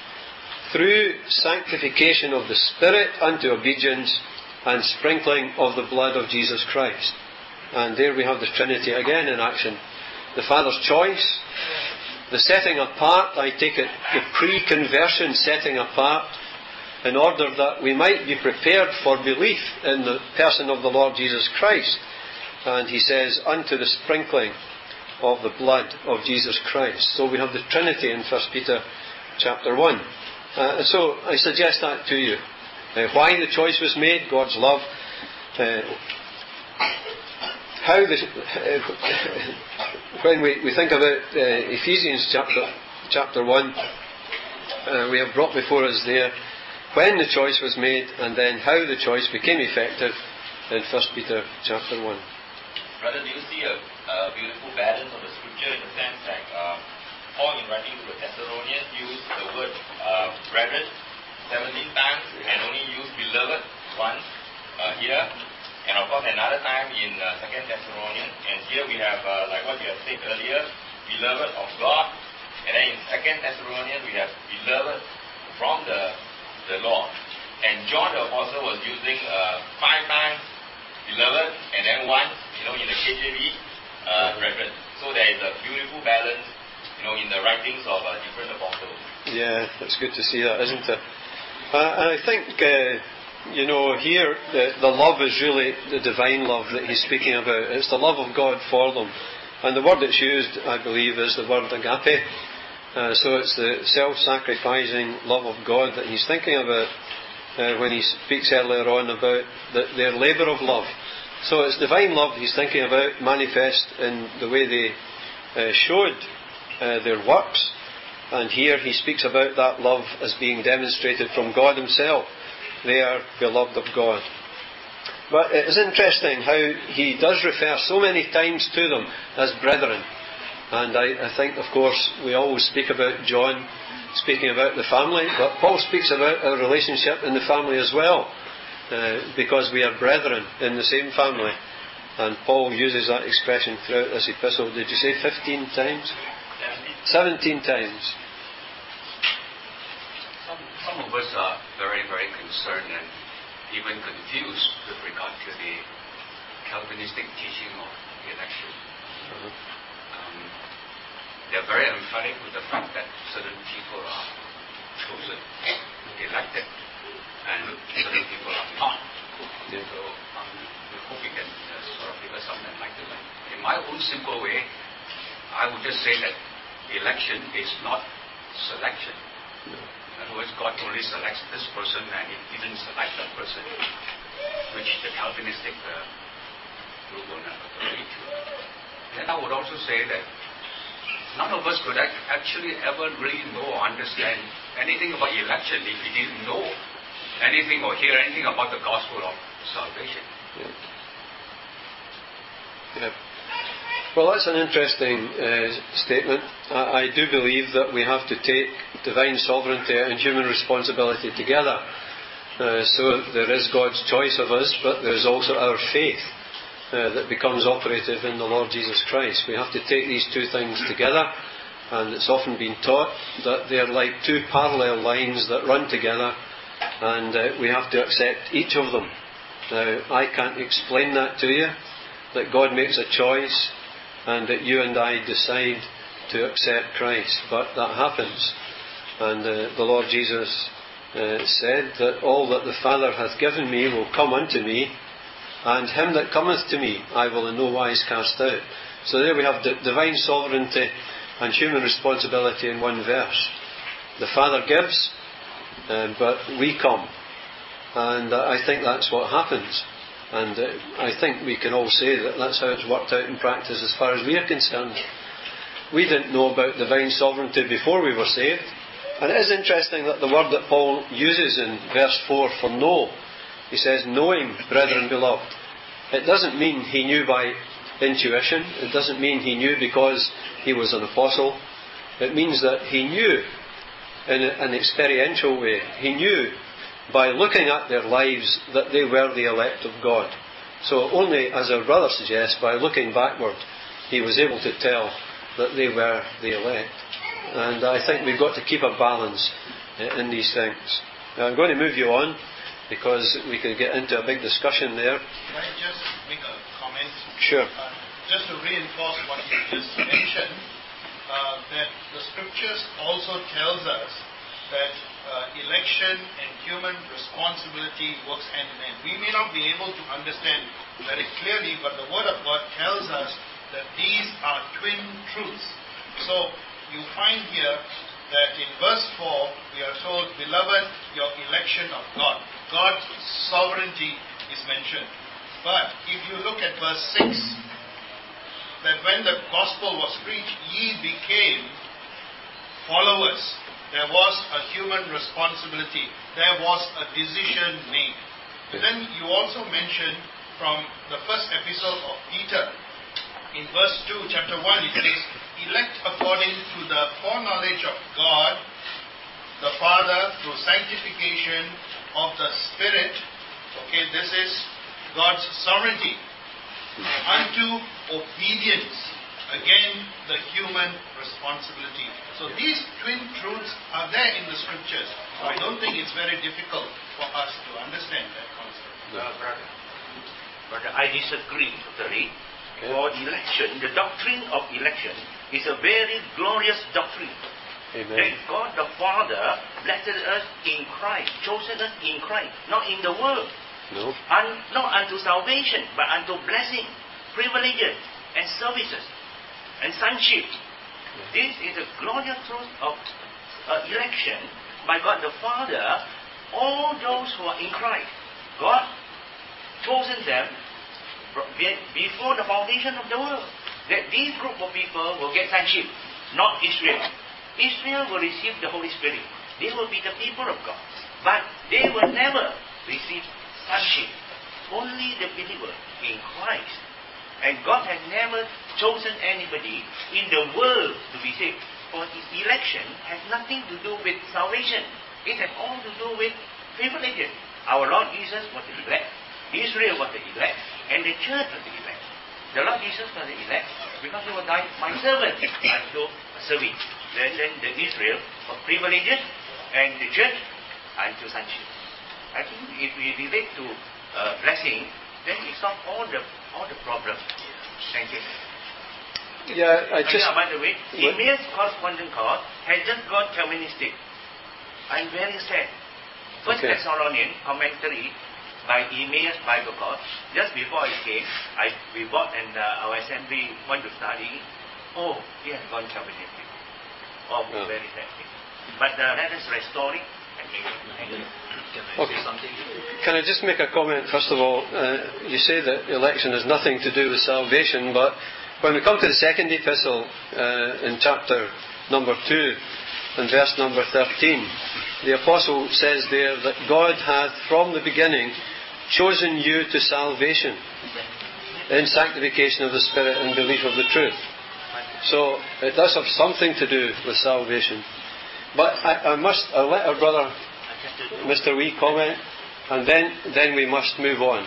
through sanctification of the Spirit unto obedience and sprinkling of the blood of Jesus Christ. And there we have the Trinity again in action. The Father's choice, the setting apart, I take it, the pre-conversion setting apart, in order that we might be prepared for belief in the person of the Lord Jesus Christ. And he says, unto the sprinkling of the blood of Jesus Christ. So we have the Trinity in First Peter chapter one. Uh, so I suggest that to you. Uh, why the choice was made, God's love. Uh, how the, uh, when we, we think about uh, Ephesians chapter chapter one, uh, we have brought before us there when the choice was made, and then how the choice became effective in First Peter chapter one. Brother, do you see a, a beautiful balance of the scripture in the sense that uh, Paul, in writing to the Thessalonians, used the word uh, brethren seventeen times and only used beloved once uh, here, and of course another time in uh, Second Thessalonians, and here we have, uh, like what you have said earlier, beloved of God, and then in Second Thessalonians we have beloved from the the Lord. And John the Apostle was using uh, five times beloved, and then once, you know, in the K J V, uh, brethren. So there is a beautiful balance, you know, in the writings of uh, different apostles. Yeah, it's good to see that, isn't it? Uh, and I think, uh, you know, here the, the love is really the divine love that he's speaking about. It's the love of God for them. And the word that's used, I believe, is the word agape. Uh, so it's the self-sacrificing love of God that he's thinking about uh, when he speaks earlier on about the, their labour of love. So it's divine love he's thinking about, manifest in the way they uh, showed uh, their works. And here he speaks about that love as being demonstrated from God himself. They are beloved of God. But it is interesting how he does refer so many times to them as brethren. And I, I think, of course, we always speak about John speaking about the family, but Paul speaks about our relationship in the family as well, uh, because we are brethren in the same family. And Paul uses that expression throughout this epistle. Did you say fifteen times? seventeen times. Some, some of us are very, very concerned and even confused with regard to the Calvinistic teaching of election. Uh-huh. Um, they're very emphatic with the fact that certain people are chosen, elected, and certain people are not. Yeah. So um, we hope we can uh, sort of give us some enlightenment. In my own simple way, I would just say that election is not selection. No. In other words, God only selects this person and He didn't select that person, which the Calvinistic uh, group will never agree to. Then I would also say that none of us could act, actually ever really know or understand anything about election if we didn't know anything or hear anything about the gospel of salvation. Yeah. Yeah. Well, that's an interesting uh, statement. I, I do believe that we have to take divine sovereignty and human responsibility together. Uh, so there is God's choice of us, but there is also our faith uh, that becomes operative in the Lord Jesus Christ. We have to take these two things together, and it's often been taught that they are like two parallel lines that run together, and uh, we have to accept each of them. Now, I can't explain that to you, that God makes a choice and that you and I decide to accept Christ. But that happens. And uh, the Lord Jesus uh, said that all that the Father hath given me will come unto me, and him that cometh to me I will in no wise cast out. So there we have the divine sovereignty and human responsibility in one verse. The Father gives, uh, but we come. And uh, I think that's what happens. And uh, I think we can all say that that's how it's worked out in practice as far as we are concerned. We didn't know about divine sovereignty before we were saved. And it is interesting that the word that Paul uses in verse four for know, he says, knowing, brethren beloved. It doesn't mean he knew by intuition. It doesn't mean he knew because he was an apostle. It means that he knew in an experiential way. He knew by looking at their lives that they were the elect of God. So only, as our brother suggests, by looking backward, he was able to tell that they were the elect. And I think we've got to keep a balance in these things. Now I'm going to move you on, because we could get into a big discussion there. Can I just make a comment? Sure. Uh, just to reinforce what you just mentioned, uh, that the scriptures also tells us that uh, election and human responsibility works hand in hand. We may not be able to understand very clearly, but the Word of God tells us that these are twin truths. So you find here that in verse four we are told, beloved, your election of God. God's sovereignty is mentioned. But if you look at verse six, that when the gospel was preached, ye became followers. There was a human responsibility. There was a decision made. Yes. Then you also mentioned from the first epistle of Peter, in verse two, chapter one, it says, elect according to the foreknowledge of God, the Father, through sanctification of the Spirit. Okay, this is God's sovereignty. Unto obedience. Again, the human responsibility. So these twin truths are there in the scriptures. So I don't think it's very difficult for us to understand that concept. Uh, brother, brother, I disagree totally. For election, the doctrine of election is a very glorious doctrine. Amen. That God the Father blessed us in Christ, chosen us in Christ, not in the world. No. Un, not unto salvation, but unto blessing, privileges, and services, and sonship. This is the glorious truth of uh, election by God the Father. All those who are in Christ, God chosen them before the foundation of the world. That these group of people will get sonship, not Israel. Israel will receive the Holy Spirit. They will be the people of God. But they will never receive sonship. Only the believer in Christ. And God has never chosen anybody in the world to be saved. for his election has nothing to do with salvation. It has all to do with privileges. Our Lord Jesus was the elect. Israel was the elect. And the church was the elect. The Lord Jesus was the elect because he was my servant unto service. Then, then the Israel was privileges and the church unto sonship. I think if we relate to uh, blessing, then we solve all the all the problems. Thank you. Yeah, I just... Yeah, by the way, Emmaus Correspondence Course has just got communistic. I'm very sad. First Okay. Thessalonian commentary by Emmaus Bible Course, just before I came, I, we bought and uh, our assembly went to study. Oh, it has gone communistic. Oh, Oh. very sad thing. But uh, let us restore it. Thank you. Thank you. Okay. Can I just make a comment first of all? Uh, you say that election has nothing to do with salvation, but when we come to the second epistle uh, in chapter number two and verse number thirteen, the apostle says there that God hath from the beginning chosen you to salvation in sanctification of the Spirit and belief of the truth. So it does have something to do with salvation. But I, I must I'll let our brother Mister Wee comment, and then then we must move on.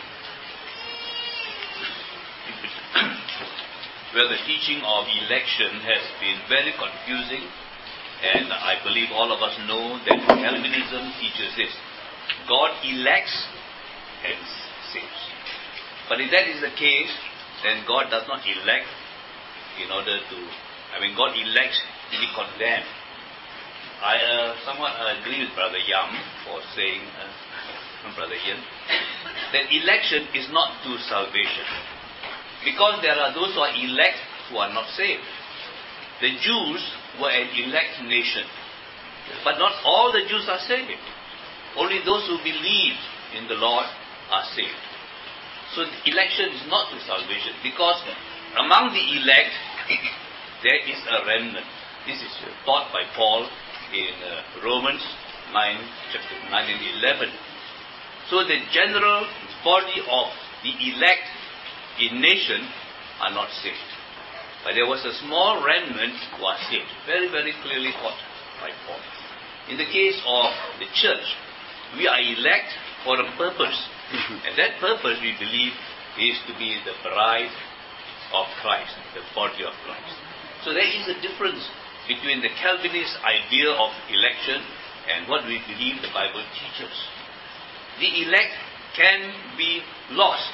Well, the teaching of election has been very confusing, and I believe all of us know that Calvinism teaches this: God elects and saves. But if that is the case, then God does not elect in order to, I mean, God elects to be condemned. I uh, somewhat agree with Brother Yam for saying, uh, Brother Ian, that election is not to salvation. Because there are those who are elect who are not saved. The Jews were an elect nation. But not all the Jews are saved. Only those who believe in the Lord are saved. So the election is not to salvation. Because among the elect, there is a remnant. This is taught by Paul in uh, Romans nine, chapter nine and eleven. So the general body of the elect in nation are not saved. But there was a small remnant who are saved. Very, very clearly taught by Paul. In the case of the church, we are elect for a purpose. Mm-hmm. And that purpose, we believe, is to be the bride of Christ, the body of Christ. So there is a difference between the Calvinist idea of election and what we believe the Bible teaches. The elect can be lost.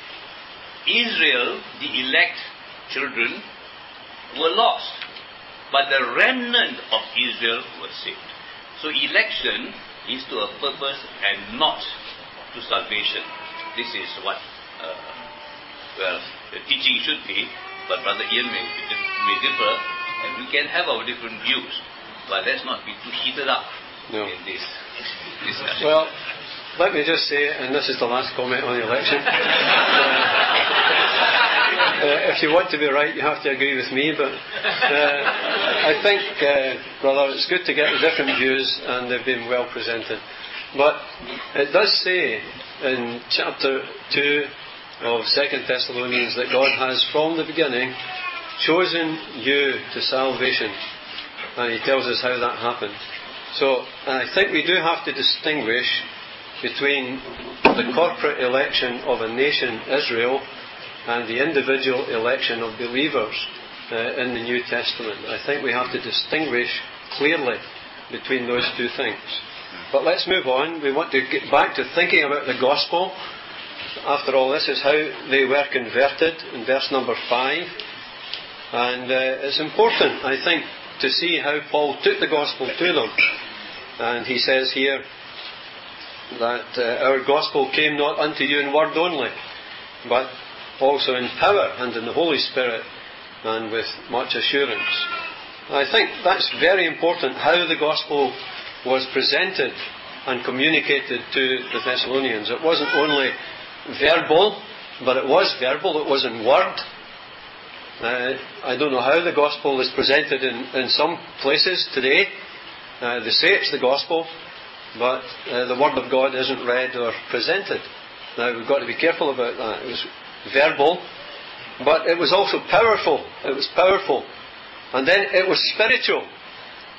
Israel, the elect children, were lost. But the remnant of Israel was saved. So election is to a purpose and not to salvation. This is what, uh, well, the teaching should be, but Brother Ian may, may differ, and we can have our different views, but let's not be too heated up no. in this discussion. Well, let me just say, and this is the last comment on the election, uh, uh, if you want to be right, you have to agree with me, but uh, I think, uh, brother, it's good to get the different views, and they've been well presented. But it does say in chapter two of Second Thessalonians that God has from the beginning chosen you to salvation, and he tells us how that happened. So I think we do have to distinguish between the corporate election of a nation, Israel, and the individual election of believers uh, in the New Testament. I think we have to distinguish clearly between those two things. But let's move on. We want to get back to thinking about the gospel. After all, this is how they were converted in verse number five. And uh, it's important, I think, to see how Paul took the gospel to them. And he says here that uh, our gospel came not unto you in word only, but also in power and in the Holy Spirit and with much assurance. I think that's very important, how the gospel was presented and communicated to the Thessalonians. It wasn't only verbal, but it was verbal, it was in word. Uh, I don't know how the gospel is presented in, in some places today. Uh, they say it's the gospel, but uh, the word of God isn't read or presented. Now we've got to be careful about that. It was verbal, but it was also powerful. It was powerful. And then it was spiritual.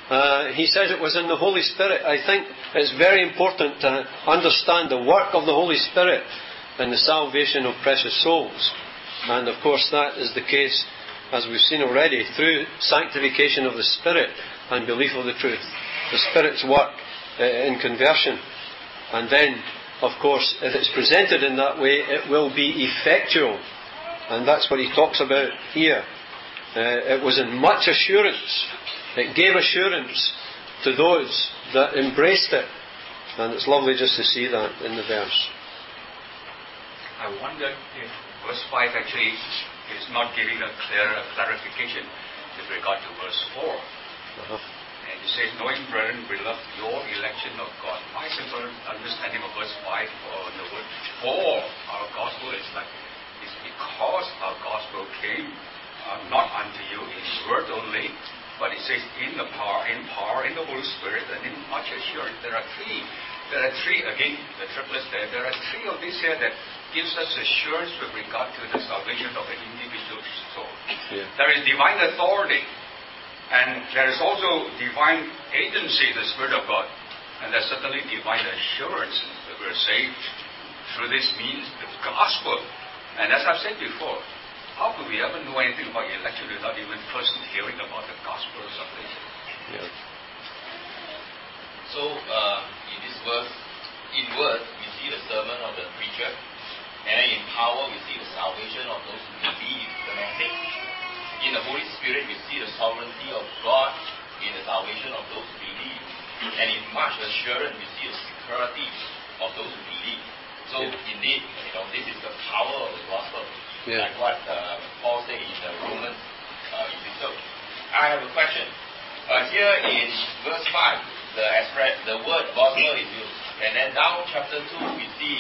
Uh, he says it was in the Holy Spirit. I think it's very important to understand the work of the Holy Spirit in the salvation of precious souls. And of course that is the case, as we've seen already, through sanctification of the Spirit and belief of the truth. The Spirit's work uh, in conversion. And then, of course, if it's presented in that way, it will be effectual. And that's what he talks about here. Uh, it was in much assurance. It gave assurance to those that embraced it. And it's lovely just to see that in the verse. I wonder if verse five actually is not giving a clear clarification with regard to verse four. Uh-huh. And it says, knowing, brethren, beloved, your election of God. My simple understanding of verse five or the word for our gospel is like, it's because our gospel came uh, not unto you in word only, but it says in the power, in power, in the Holy Spirit, and in much assurance. There are three, there are three, again, the triplets there, there are three of these here that gives us assurance with regard to the salvation of an individual soul. Yeah. There is divine authority, and there is also divine agency, the Spirit of God. And there's certainly divine assurance that we're saved through this means, the gospel. And as I've said before, how could we ever know anything about election without even first hearing about the gospel of salvation? Yeah. So, uh, in this verse, in word, we see the sermon of the preacher, and in power, we see the salvation of those who believe the message. In the Holy Spirit, we see the sovereignty of God in the salvation of those who believe. And in much assurance, we see the security of those who believe. So, yeah. Indeed, you know, this is the power of the gospel. Yeah. Like what uh, Paul said in the Romans uh, epistle. I have a question. Uh, here in verse five, the express, the word gospel is used. And then down chapter two, we see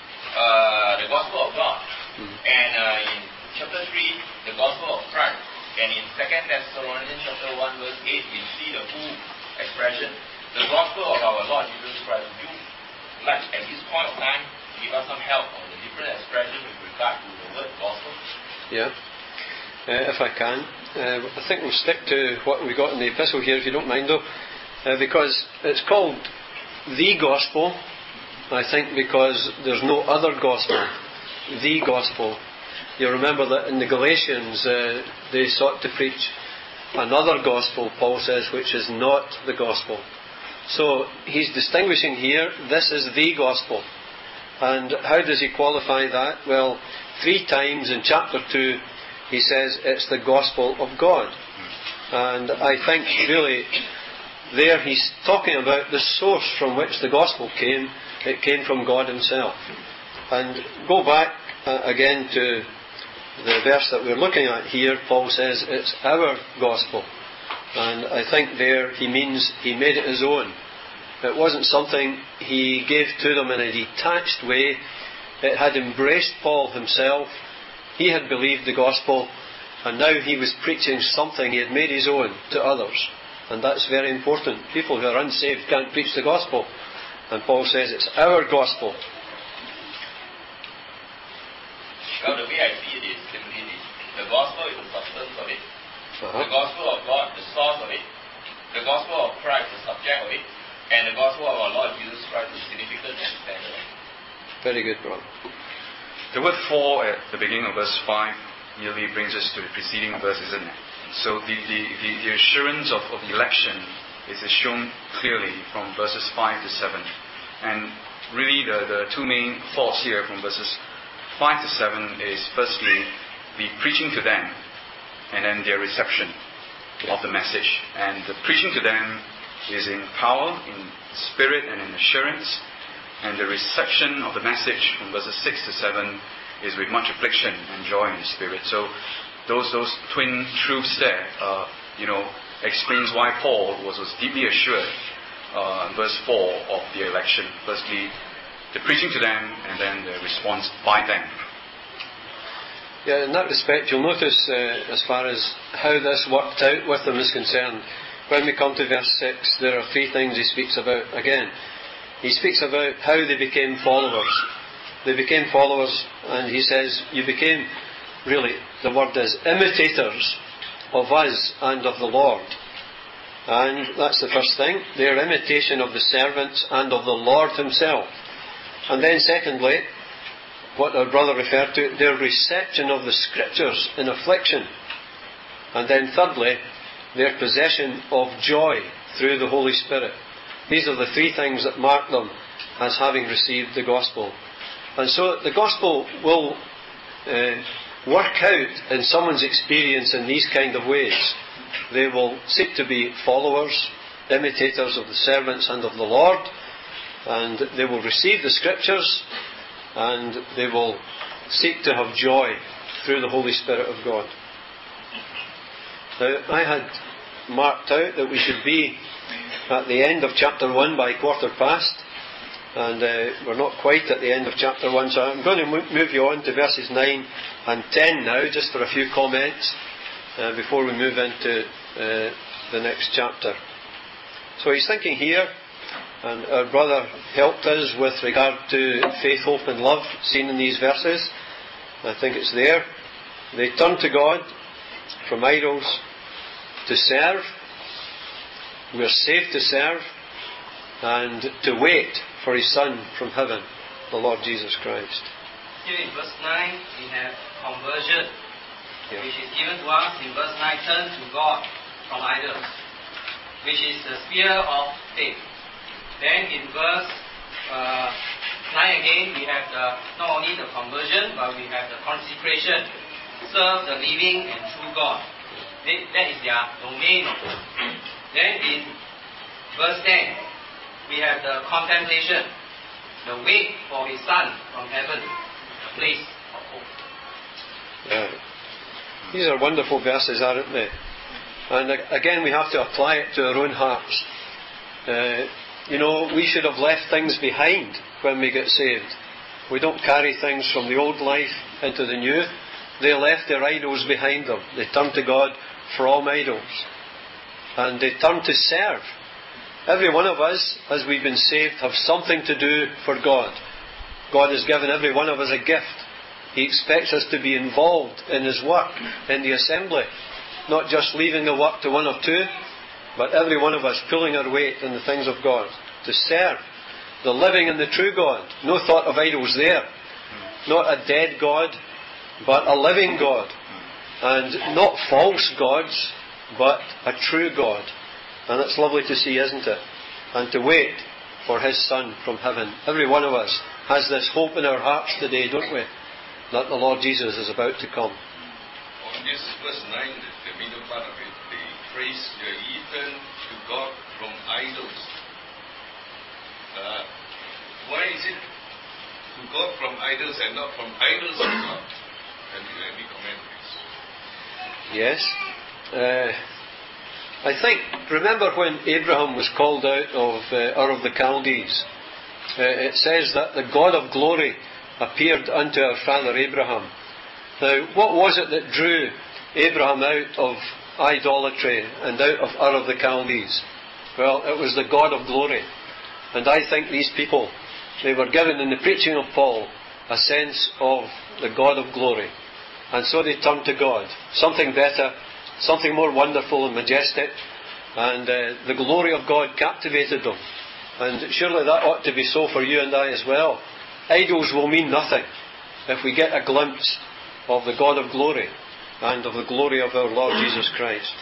uh, the gospel of God. Mm-hmm. And uh, in chapter three, the gospel of Christ. And in Second Thessalonians chapter one, verse eight, we see the who expression. The gospel of our Lord Jesus Christ. Would you like at this point of time give us some help on the different expressions with regard to the word gospel? Yeah, uh, if I can. Uh, I think we'll stick to what we got in the epistle here, if you don't mind, though, uh, because it's called the gospel. I think because there's no other gospel. The gospel. You remember that in the Galatians, uh, they sought to preach another gospel, Paul says, which is not the gospel. So he's distinguishing here, this is the gospel. And how does he qualify that? Well, three times in chapter two, he says it's the gospel of God. And I think really there he's talking about the source from which the gospel came. It came from God himself. And go back uh, again to the verse that we're looking at here. Paul says it's our gospel. And I think there he means he made it his own. It wasn't something he gave to them in a detached way. It had embraced Paul himself. He had believed the gospel, and now he was preaching something he had made his own to others. And that's very important. People who are unsaved can't preach the gospel. And Paul says it's our gospel. Well, the way I see it is simply this. The gospel is the substance of it. Uh-huh. The gospel of God, the source of it. The gospel of Christ, the subject of it. And the gospel of our Lord Jesus Christ, the significant and standard. Very good, brother. The word for at the beginning of verse five nearly brings us to the preceding verse, isn't it? So the, the, the, the assurance of, of election is shown clearly from verses five to seven. And really the, the two main thoughts here from verses five to seven is firstly the preaching to them and then their reception of the message. And the preaching to them is in power, in spirit and in assurance. And the reception of the message from verses six to seven is with much affliction and joy in the spirit. So those those twin truths there, uh, you know, explains why Paul was, was deeply assured uh, in verse four of the election. Firstly, the preaching to them and then the response by them. Yeah, in that respect, you'll notice uh, as far as how this worked out with them is concerned, when we come to verse six, there are three things he speaks about again. He speaks about how they became followers. They became followers, and he says, you became, really, the word is imitators of us and of the Lord. And that's the first thing, their imitation of the servants and of the Lord himself. And then secondly, what our brother referred to, their reception of the Scriptures in affliction. And then thirdly, their possession of joy through the Holy Spirit. These are the three things that mark them as having received the gospel. And so the gospel will uh, work out in someone's experience in these kind of ways. They will seek to be followers, imitators of the servants and of the Lord, and they will receive the Scriptures, and they will seek to have joy through the Holy Spirit of God. Now, I had marked out that we should be at the end of chapter one by quarter past, and uh, we're not quite at the end of chapter one, so I'm going to move you on to verses nine and ten now, just for a few comments uh, before we move into uh, the next chapter. So he's thinking here, and our brother helped us with regard to faith, hope and love seen in these verses. I think it's there. They turn to God from idols to serve. We are safe to serve and to wait for His Son from heaven, the Lord Jesus Christ. Here in verse nine, we have conversion, Yeah. which is given to us in verse nine, turn to God from idols, which is the sphere of faith. Then in verse uh, nine again, we have the, not only the conversion, but we have the consecration, serve the living and true God. They, that is their domain. Then in verse ten, we have the contemplation, the wait for His Son from heaven, the place of hope. Yeah. These are wonderful verses, aren't they? And again, we have to apply it to our own hearts. Uh, you know, we should have left things behind when we get saved. We don't carry things from the old life into the new. They left their idols behind them. They turned to God from idols. And they turned to serve. Every one of us, as we've been saved, have something to do for God. God has given every one of us a gift. He expects us to be involved in His work, in the assembly. Not just leaving the work to one or two, but every one of us pulling our weight in the things of God. To serve the living and the true God. No thought of idols there. Not a dead God, but a living God. And not false gods, but a true God. And it's lovely to see, isn't it? And to wait for His Son from heaven. Every one of us has this hope in our hearts today, don't we? That the Lord Jesus is about to come. On this verse nine, the middle part of it, the phrase, ye turn to God from idols. Uh, why is it to God from idols and not from idols of God? Can you let me comment please? Yes. Uh, I think, remember when Abraham was called out of uh, Ur of the Chaldees, uh, it says that the God of glory appeared unto our father Abraham. Now, what was it that drew Abraham out of idolatry and out of Ur of the Chaldees? Well, it was the God of glory. And I think these people, they were given in the preaching of Paul a sense of the God of glory. And so they turned to God. Something better, something more wonderful and majestic. And uh, the glory of God captivated them. And surely that ought to be so for you and I as well. Idols will mean nothing if we get a glimpse of the God of glory and of the glory of our Lord Jesus Christ.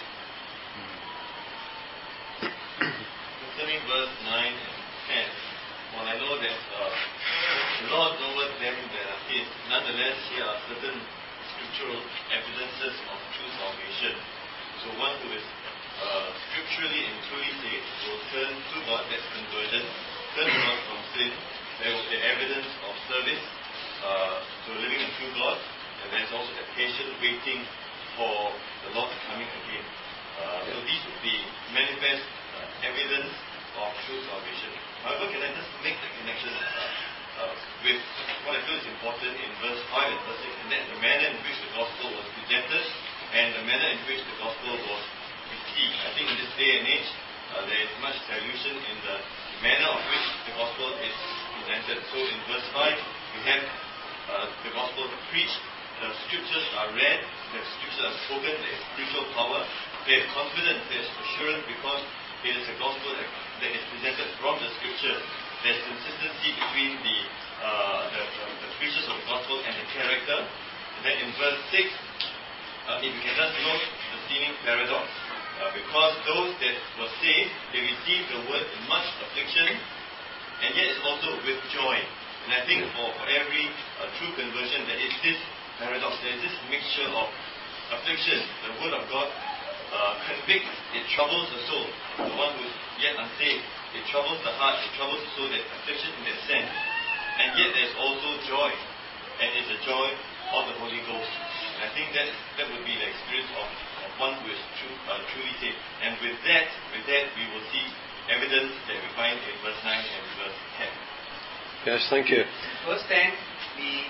Concerning verse nine and ten, while I know that uh, the Lord knoweth them that are his, nonetheless here are certain scriptural evidences of true salvation. So one who is uh, scripturally and truly saved will turn to God, that's conversion, turn to God from sin. There will be evidence of service uh, to a living and true God, and there's also a patient waiting for the Lord's coming again. Uh, so these would be manifest uh, evidence of true salvation. However, can I just make the connection uh, uh, with what I feel is important in verse five and verse six, and that's the manner in which the gospel was presented and the manner in which the gospel was received. I think in this day and age, uh, there is much dilution in the manner of which the gospel is presented. So in verse five, we have uh, the gospel preached, the scriptures are read, the scriptures are spoken, there is spiritual power. There's confidence, there's assurance because it is a gospel that, that is presented from the scripture. There's consistency between the, uh, the, the, the preachers of the gospel and the character. And then in verse six, uh, if you can just note the seeming paradox, uh, because those that were saved, they received the word in much affliction, and yet it's also with joy. And I think for, for every uh, true conversion, there is this paradox, there is this mixture of affliction. The word of God uh, convicts, it troubles the soul. The one who is yet unsaved, it troubles the heart, it troubles the soul, that affliction in that sense. And yet there's also joy, and it's a joy of the Holy Ghost. And I think that that would be the experience of, of one who is true, uh, truly saved. And with that, with that we will see evidence that we find in verse nine and verse ten. Yes, thank you. Verse ten, we,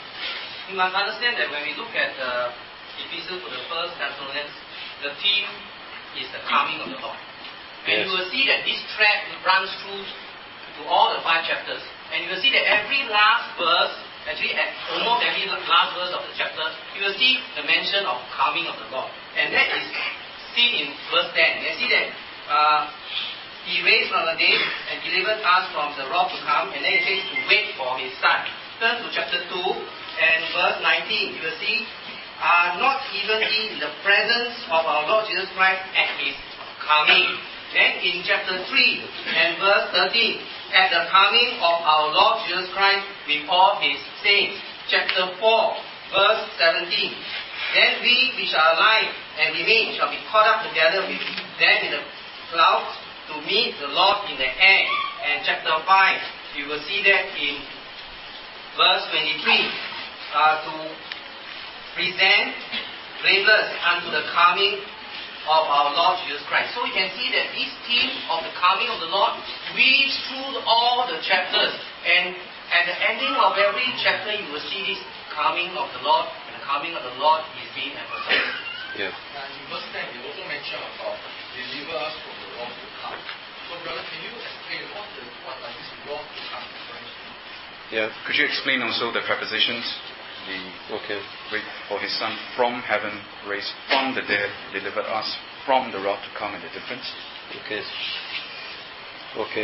we must understand that when we look at the epistle to the first Thessalonians, the theme is the coming of the Lord. And Yes. you will see that this thread runs through to all the five chapters. And you will see that every last verse, actually at almost every last verse of the chapter, you will see the mention of coming of the Lord. And that is seen in verse ten. You see that uh, He raised from the dead and delivered us from the wrath to come, and then it says to wait for His Son. Turn to chapter two and verse nineteen. You will see, are not even ye in the presence of our Lord Jesus Christ at His coming. Then in chapter three and verse thirteen, at the coming of our Lord Jesus Christ with all His saints. Chapter four, verse seventeen. Then we which are alive and remain shall be caught up together with them in the clouds to meet the Lord in the air. And chapter five, you will see that in verse twenty-three, uh, to present blameless unto the coming of our Lord Jesus Christ. So we can see that this theme of the coming of the Lord weaves through all the chapters, and at the ending of every chapter you will see this coming of the Lord, and the coming of the Lord is being emphasized. Yeah. And in verse ten, you also mention about deliver us from the wrath to come. So brother, can you explain what the what does this wrath to come referring to? Yeah. Could you explain also the prepositions? The Okay. wait for His Son from heaven, raised from the dead, delivered us from the wrath to come, and the difference? Okay. Okay.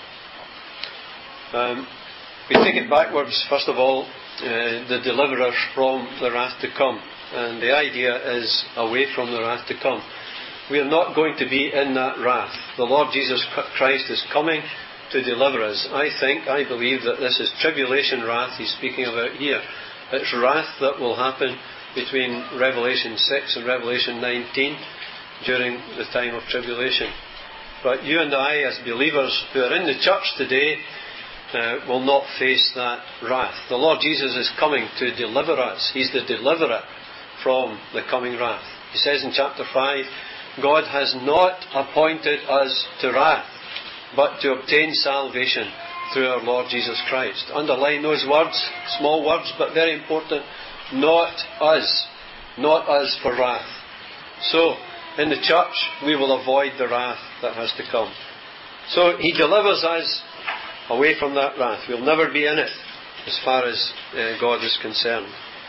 Um, we take it backwards, first of all, uh, the deliverer from the wrath to come. And the idea is away from the wrath to come. We are not going to be in that wrath. The Lord Jesus Christ is coming to deliver us. I think, I believe that this is tribulation wrath He's speaking about here. It's wrath that will happen between Revelation six and Revelation nineteen during the time of tribulation. But you and I, as believers who are in the church today, uh, will not face that wrath. The Lord Jesus is coming to deliver us. He's the deliverer from the coming wrath. He says in chapter five, God has not appointed us to wrath, but to obtain salvation through our Lord Jesus Christ. Underline those words, small words, but very important. Not us. Not us for wrath. So, in the church, we will avoid the wrath that has to come. So, He delivers us away from that wrath. We'll never be in it, as far as uh, God is concerned.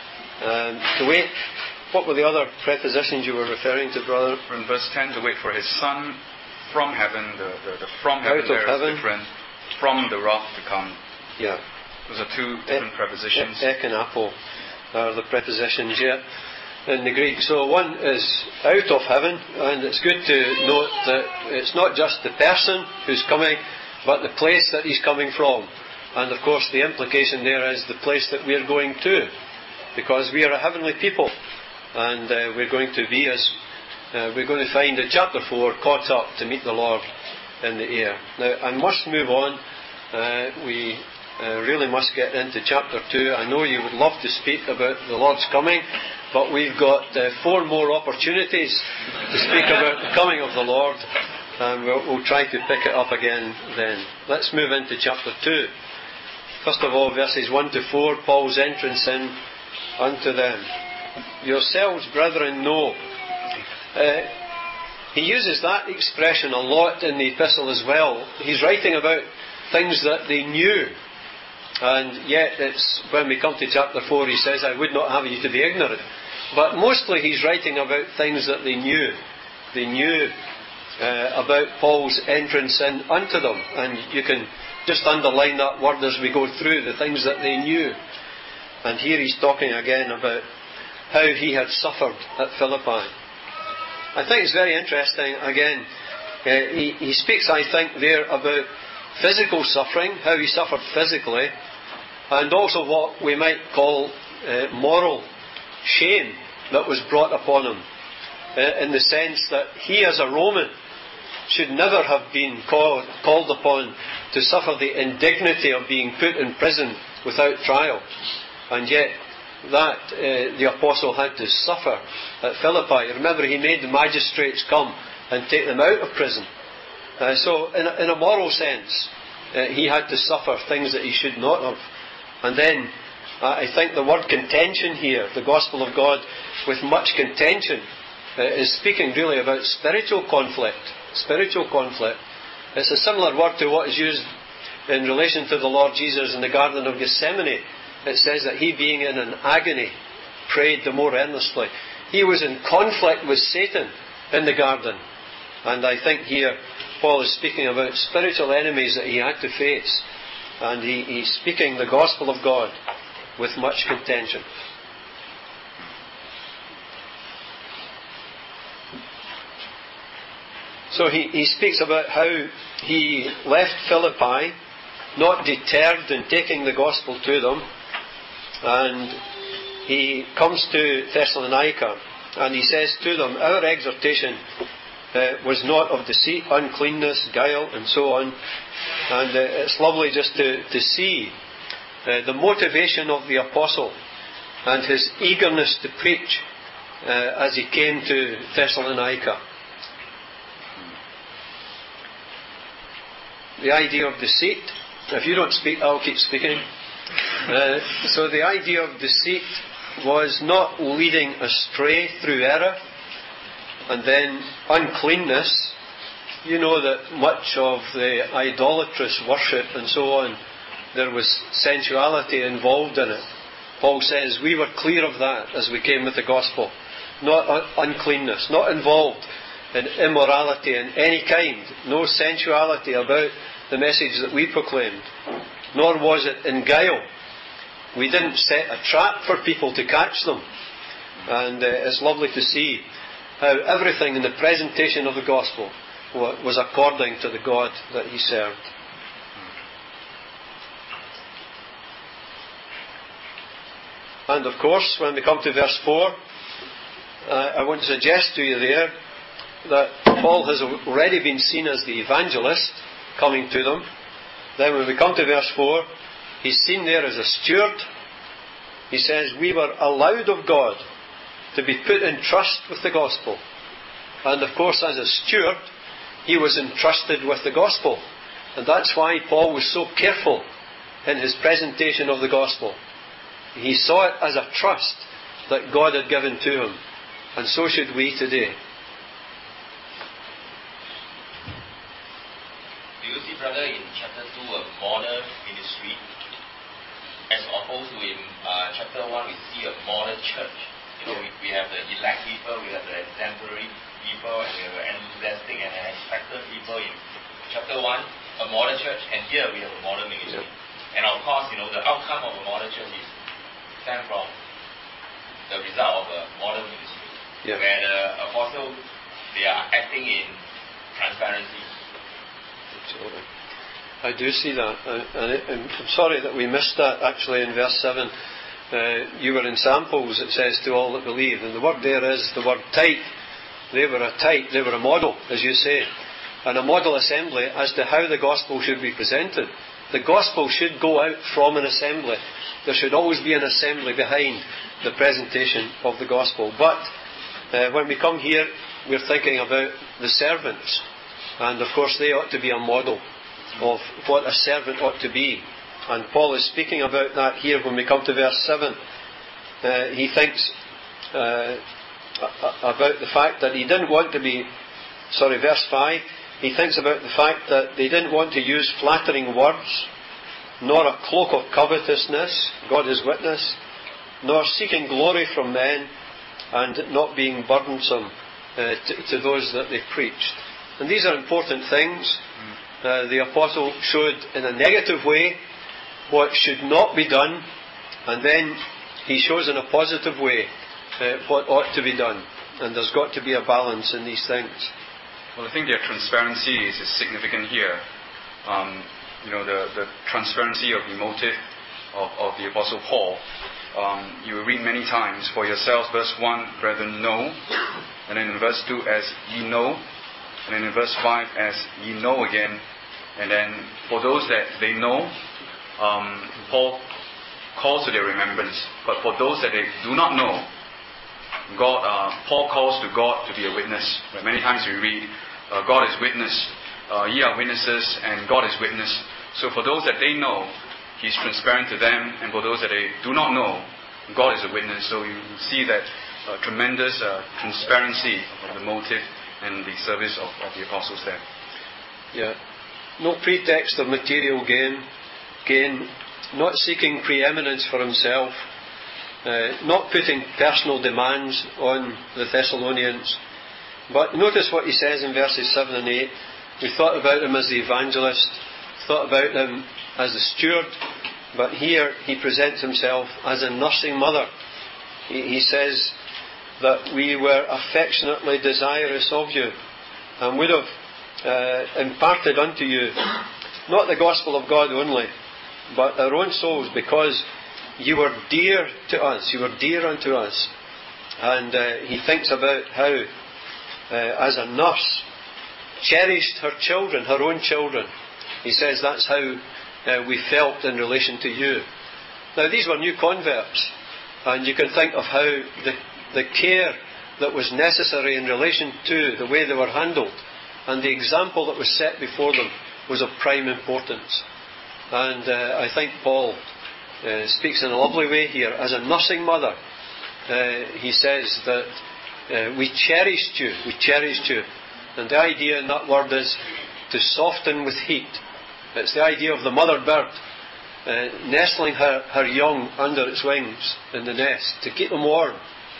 Um, to wait, what were the other prepositions you were referring to, brother? In verse ten, to wait for His Son from heaven, the, the, the from heaven Out of there heaven. is different. From the wrath to come. Yeah. Those are two different e- prepositions. E- ek and apo are the prepositions, yeah, in the Greek. So one is out of heaven, and it's good to note that it's not just the person who's coming, but the place that he's coming from. And of course the implication there is the place that we're going to, because we are a heavenly people, and uh, we're going to be, as uh, we're going to find in chapter four, caught up to meet the Lord in the air. Now I must move on. Uh, we uh, really must get into chapter two. I know you would love to speak about the Lord's coming, but we've got uh, four more opportunities to speak about the coming of the Lord, and we'll, we'll try to pick it up again then. Let's move into chapter two. First of all, verses one to four, Paul's entrance in unto them. Yourselves, brethren, know. Uh, he uses that expression a lot in the epistle as well. He's writing about things that they knew. And yet, it's when we come to chapter four, he says, I would not have you to be ignorant. But mostly he's writing about things that they knew. they knew uh, about Paul's entrance in unto them. And you can just underline that word as we go through, the things that they knew. And here he's talking again about how he had suffered at Philippi. I think it's very interesting, again, uh, he, he speaks, I think, there about physical suffering, how he suffered physically, and also what we might call uh, moral shame that was brought upon him, uh, in the sense that he as a Roman should never have been called, called upon to suffer the indignity of being put in prison without trial. And yet that uh, the apostle had to suffer at Philippi. Remember, he made the magistrates come and take them out of prison. Uh, so in a, in a moral sense, uh, he had to suffer things that he should not have. And then uh, I think the word contention here, the gospel of God with much contention, uh, is speaking really about spiritual conflict. Spiritual conflict. It's a similar word to what is used in relation to the Lord Jesus in the Garden of Gethsemane. It says that he, being in an agony, prayed the more earnestly. He was in conflict with Satan in the garden. And I think here Paul is speaking about spiritual enemies that he had to face. And he, he's speaking the gospel of God with much contention. So he, he speaks about how he left Philippi, not deterred in taking the gospel to them. And he comes to Thessalonica and he says to them, our exhortation uh, was not of deceit, uncleanness, guile, and so on. And uh, it's lovely just to, to see uh, the motivation of the apostle and his eagerness to preach uh, as he came to Thessalonica. The idea of deceit. If you don't speak, I'll keep speaking. Uh, so the idea of deceit was not leading astray through error. And then uncleanness. You know that much of the idolatrous worship and so on, there was sensuality involved in it. Paul says we were clear of that as we came with the gospel. Not un- uncleanness, not involved in immorality in any kind. No sensuality about the message that we proclaimed. Nor was it in guile. We didn't set a trap for people to catch them. And uh, it's lovely to see how everything in the presentation of the gospel was according to the God that he served. And of course, when we come to verse four, uh, I want to suggest to you there that Paul has already been seen as the evangelist coming to them. Then when we come to verse four, he's seen there as a steward. He says, we were allowed of God to be put in trust with the gospel. And of course, as a steward, he was entrusted with the gospel. And that's why Paul was so careful in his presentation of the gospel. He saw it as a trust that God had given to him. And so should we today. Do you see, brother, in chapter two, a model ministry, as opposed to in uh, chapter one, we see a model church. You know, we, we have the elect people, we have the exemplary people, and we have the enthusiastic and expected people in chapter one, a model church, and here we have a model ministry. Yeah. And of course, you know, the outcome of a model church is stem from the result of a model ministry, yeah. where the apostles, they are acting in transparency. Absolutely. I do see that. And I'm sorry that we missed that actually in verse seven. Uh, you were in samples, it says, to all that believe. And the word there is the word type. They were a type, they were a model, as you say. And a model assembly as to how the gospel should be presented. The gospel should go out from an assembly. There should always be an assembly behind the presentation of the gospel. But uh, when we come here, we're thinking about the servants. And of course they ought to be a model of what a servant ought to be. And Paul is speaking about that here when we come to verse seven. Uh, he thinks uh, about the fact that he didn't want to be, sorry, verse five, he thinks about the fact that they didn't want to use flattering words, nor a cloak of covetousness, God is witness, nor seeking glory from men, and not being burdensome uh, to, to those that they preached. And these are important things. Uh, the apostle showed in a negative way what should not be done, and then he shows in a positive way uh, what ought to be done. And there's got to be a balance in these things. Well, I think their transparency is, is significant here. Um, you know, the, the transparency of the motive of, of the Apostle Paul. Um, you will read many times, for yourselves, verse one, brethren, know. And then in verse two, as ye know. And then in verse five, as ye know again. And then for those that they know, um, Paul calls to their remembrance. But for those that they do not know, God, uh, Paul calls to God to be a witness. Right? Many times we read, uh, God is witness, uh, ye are witnesses, and God is witness. So for those that they know, He's transparent to them, and for those that they do not know, God is a witness. So you see that uh, tremendous uh, transparency of the motive and the service of, of the apostles there. Yeah. No pretext of material gain, gain, not seeking preeminence for himself, uh, not putting personal demands on the Thessalonians. But notice what he says in verses seven and eight. We thought about him as the evangelist, thought about him as the steward, but here he presents himself as a nursing mother. He, he says that we were affectionately desirous of you and would have uh, imparted unto you not the gospel of God only, but our own souls, because you were dear to us, you were dear unto us. And uh, he thinks about how, uh, as a nurse, cherished her children, her own children. He says that's how uh, we felt in relation to you. Now these were new converts, and you can think of how the, the care that was necessary in relation to the way they were handled, and the example that was set before them was of prime importance. And uh, I think Paul uh, speaks in a lovely way here. As a nursing mother, uh, he says that uh, we cherished you, we cherished you. And the idea in that word is to soften with heat. It's the idea of the mother bird uh, nestling her, her young under its wings in the nest to keep them warm.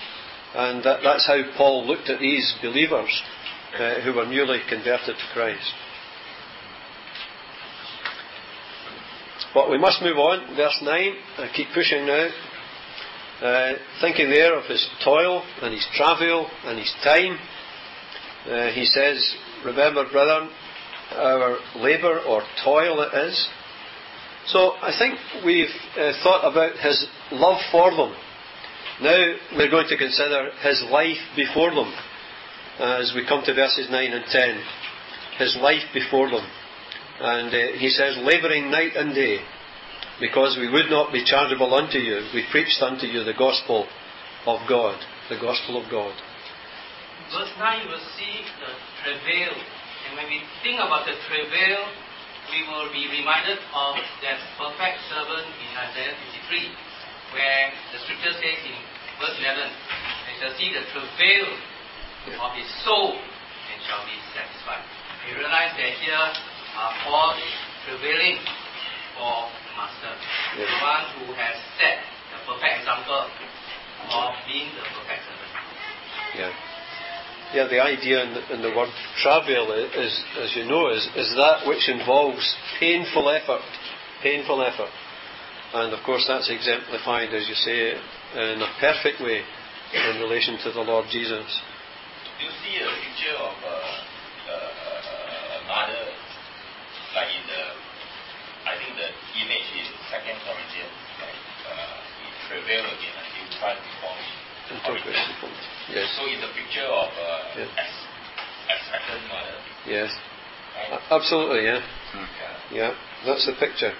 And that, that's how Paul looked at these believers uh, who were newly converted to Christ. But we must move on. Verse nine, I keep pushing now. Uh, thinking there of his toil and his travail and his time. Uh, he says, remember, brethren, our labour or toil it is. So I think we've uh, thought about his love for them. Now we're going to consider his life before them as we come to verses nine and ten. His life before them. And uh, he says, labouring night and day, because we would not be chargeable unto you. We preached unto you the gospel of God. The gospel of God. Verse nine, you will see the travail. And when we think about the travail, we will be reminded of that perfect servant in Isaiah fifty-three, where the scripture says in verse eleven, "And shall see the travail of his soul, and shall be satisfied." We realize that here uh, Paul is travailing for the Master, yes. The one who has set the perfect example of being the perfect servant. Yeah. Yeah, the idea in the, in the word travail is, as you know, is, is that which involves painful effort. Painful effort. And of course that's exemplified, as you say, in a perfect way in relation to the Lord Jesus. You see a picture of a, a, a mother, like in the, I think the image is Second Corinthians, like uh, he travailed again until Christ before me. Yes. So it's a picture of uh, yes. expectant mother. Yes. Right? Absolutely, yeah. Okay. Yeah, that's the picture.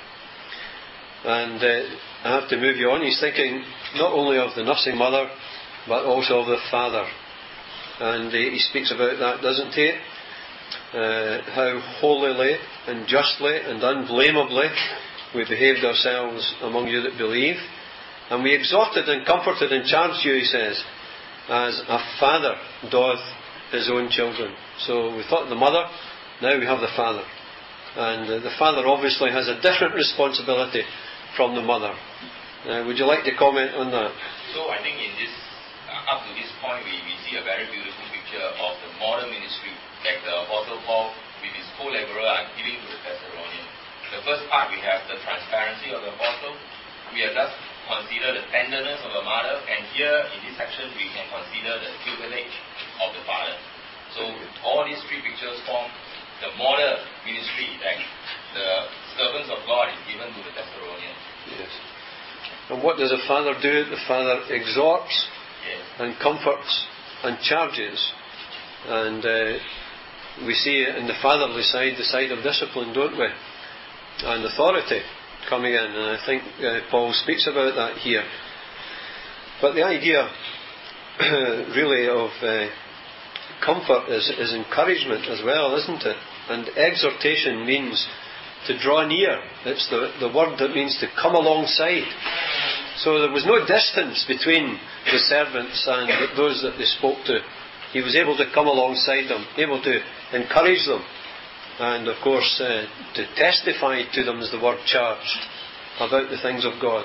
And uh, I have to move you on. He's thinking not only of the nursing mother, but also of the father. And uh, he speaks about that, doesn't he? Uh, how holily and justly and unblameably we behaved ourselves among you that believe. And we exhorted and comforted and charged you, he says, as a father doth his own children. So we thought of the mother, now we have the father. And uh, the father obviously has a different responsibility from the mother. Uh, would you like to comment on that? So I think in this uh, up to this point, we, we see a very beautiful picture of the modern ministry that the Apostle Paul with his co-laborer are giving to the Thessalonians. The first part, we have the transparency of the Apostle. We have just considered the tenderness of the mother, and here in this section, we can consider the tutelage of the father. So all these three pictures form the modern ministry that the servants of God is given to the Thessalonians. Yes. And what does a father do? The father exhorts yes. and comforts and charges. And uh, we see in the fatherly side the side of discipline, don't we? And authority coming in. And I think uh, Paul speaks about that here. But the idea really of uh, comfort is, is encouragement as well, isn't it? And exhortation means to draw near. It's the, the word that means to come alongside. So there was no distance between the servants and those that they spoke to. He was able to come alongside them, able to encourage them, and of course uh, to testify to them, as the word charged, about the things of God.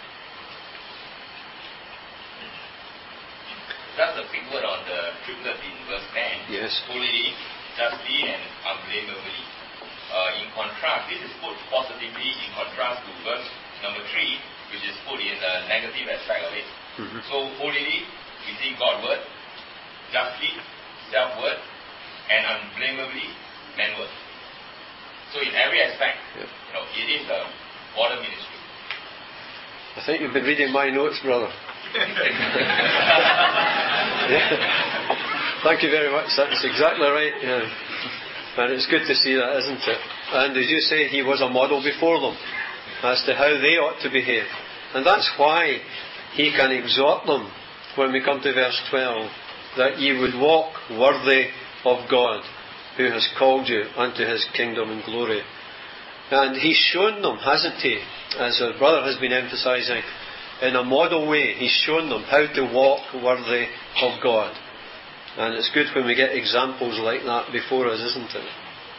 That's a big word on the triplet in verse ten. Yes. Holy, justly, and unblameably. Uh, in contrast, this is put positively in contrast to verse number three, which is put in the negative aspect of it. Mm-hmm. So, holily, we see God word, justly, self word, and unblameably, man word. So, in every aspect, yep. you know, it is a modern ministry. I think you've been reading my notes, brother. Yeah. Thank you very much. That's exactly right. Yeah. And it's good to see that, isn't it? And as you say, he was a model before them as to how they ought to behave. And that's why he can exhort them when we come to verse twelve, that ye would walk worthy of God, who has called you unto his kingdom and glory. And he's shown them, hasn't he, as our brother has been emphasising, in a model way. He's shown them how to walk worthy of God. And it's good when we get examples like that before us, isn't it?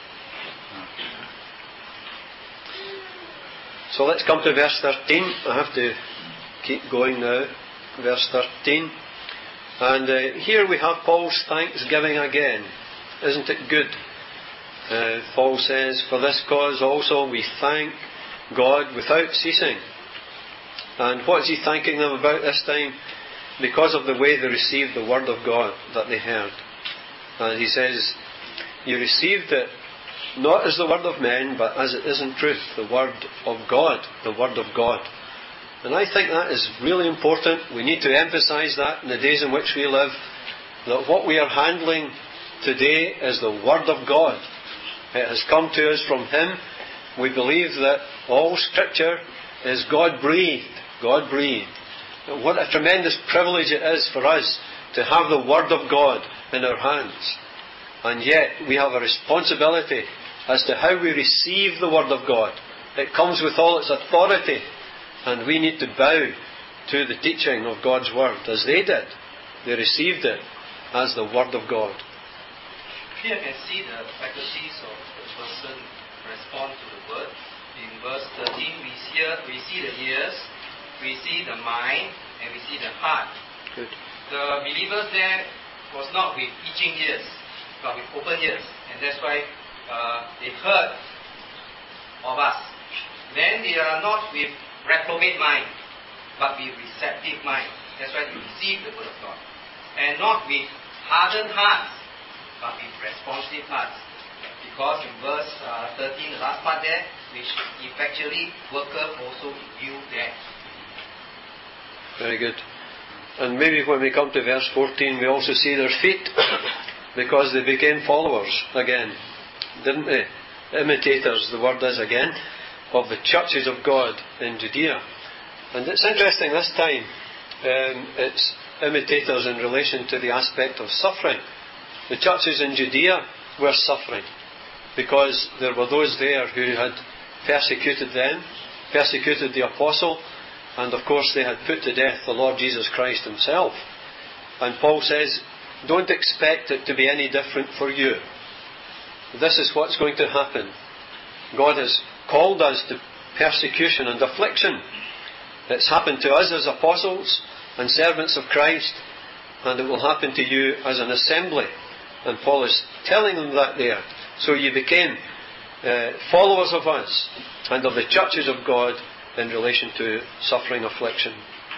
So let's come to verse thirteen. I have to keep going now. Verse thirteen. And uh, here we have Paul's thanksgiving again. Isn't it good? Uh, Paul says, for this cause also we thank God without ceasing. And what is he thanking them about this time? Because of the way they received the word of God that they heard. And he says, you received it not as the word of men, but as it is in truth, the word of God, the word of God. And I think that is really important. We need to emphasise that in the days in which we live, that what we are handling today is the word of God. It has come to us from him. We believe that all scripture is God-breathed. God-breathed. What a tremendous privilege it is for us to have the word of God in our hands. And yet we have a responsibility as to how we receive the word of God. It comes with all its authority, and we need to bow to the teaching of God's word, as they did. They received it as the word of God. Here you can see the faculties of the person respond to the word. In verse thirteen, we see, we see the ears, we see the mind, and we see the heart. Good. The believers there was not with itching ears, but with open ears. And that's why uh, they heard of us. Then they are not with reprobate mind, but with receptive mind. That's why they receive the word of God. And not with hardened hearts, but with responsive hearts. Because in verse uh, thirteen, the last part there, which effectually worketh also in you there. Very good. And maybe when we come to verse fourteen, we also see their feet, because they became followers again, didn't they? Imitators, the word is again, of the churches of God in Judea. And it's interesting this time, um, it's imitators in relation to the aspect of suffering. The churches in Judea were suffering because there were those there who had persecuted them, persecuted the apostle, and of course they had put to death the Lord Jesus Christ himself. And Paul says, don't expect it to be any different for you. This is what's going to happen. God has called us to persecution and affliction. It's happened to us as apostles and servants of Christ, and it will happen to you as an assembly. And Paul is telling them that there. So you became uh, followers of us and of the churches of God in relation to suffering affliction.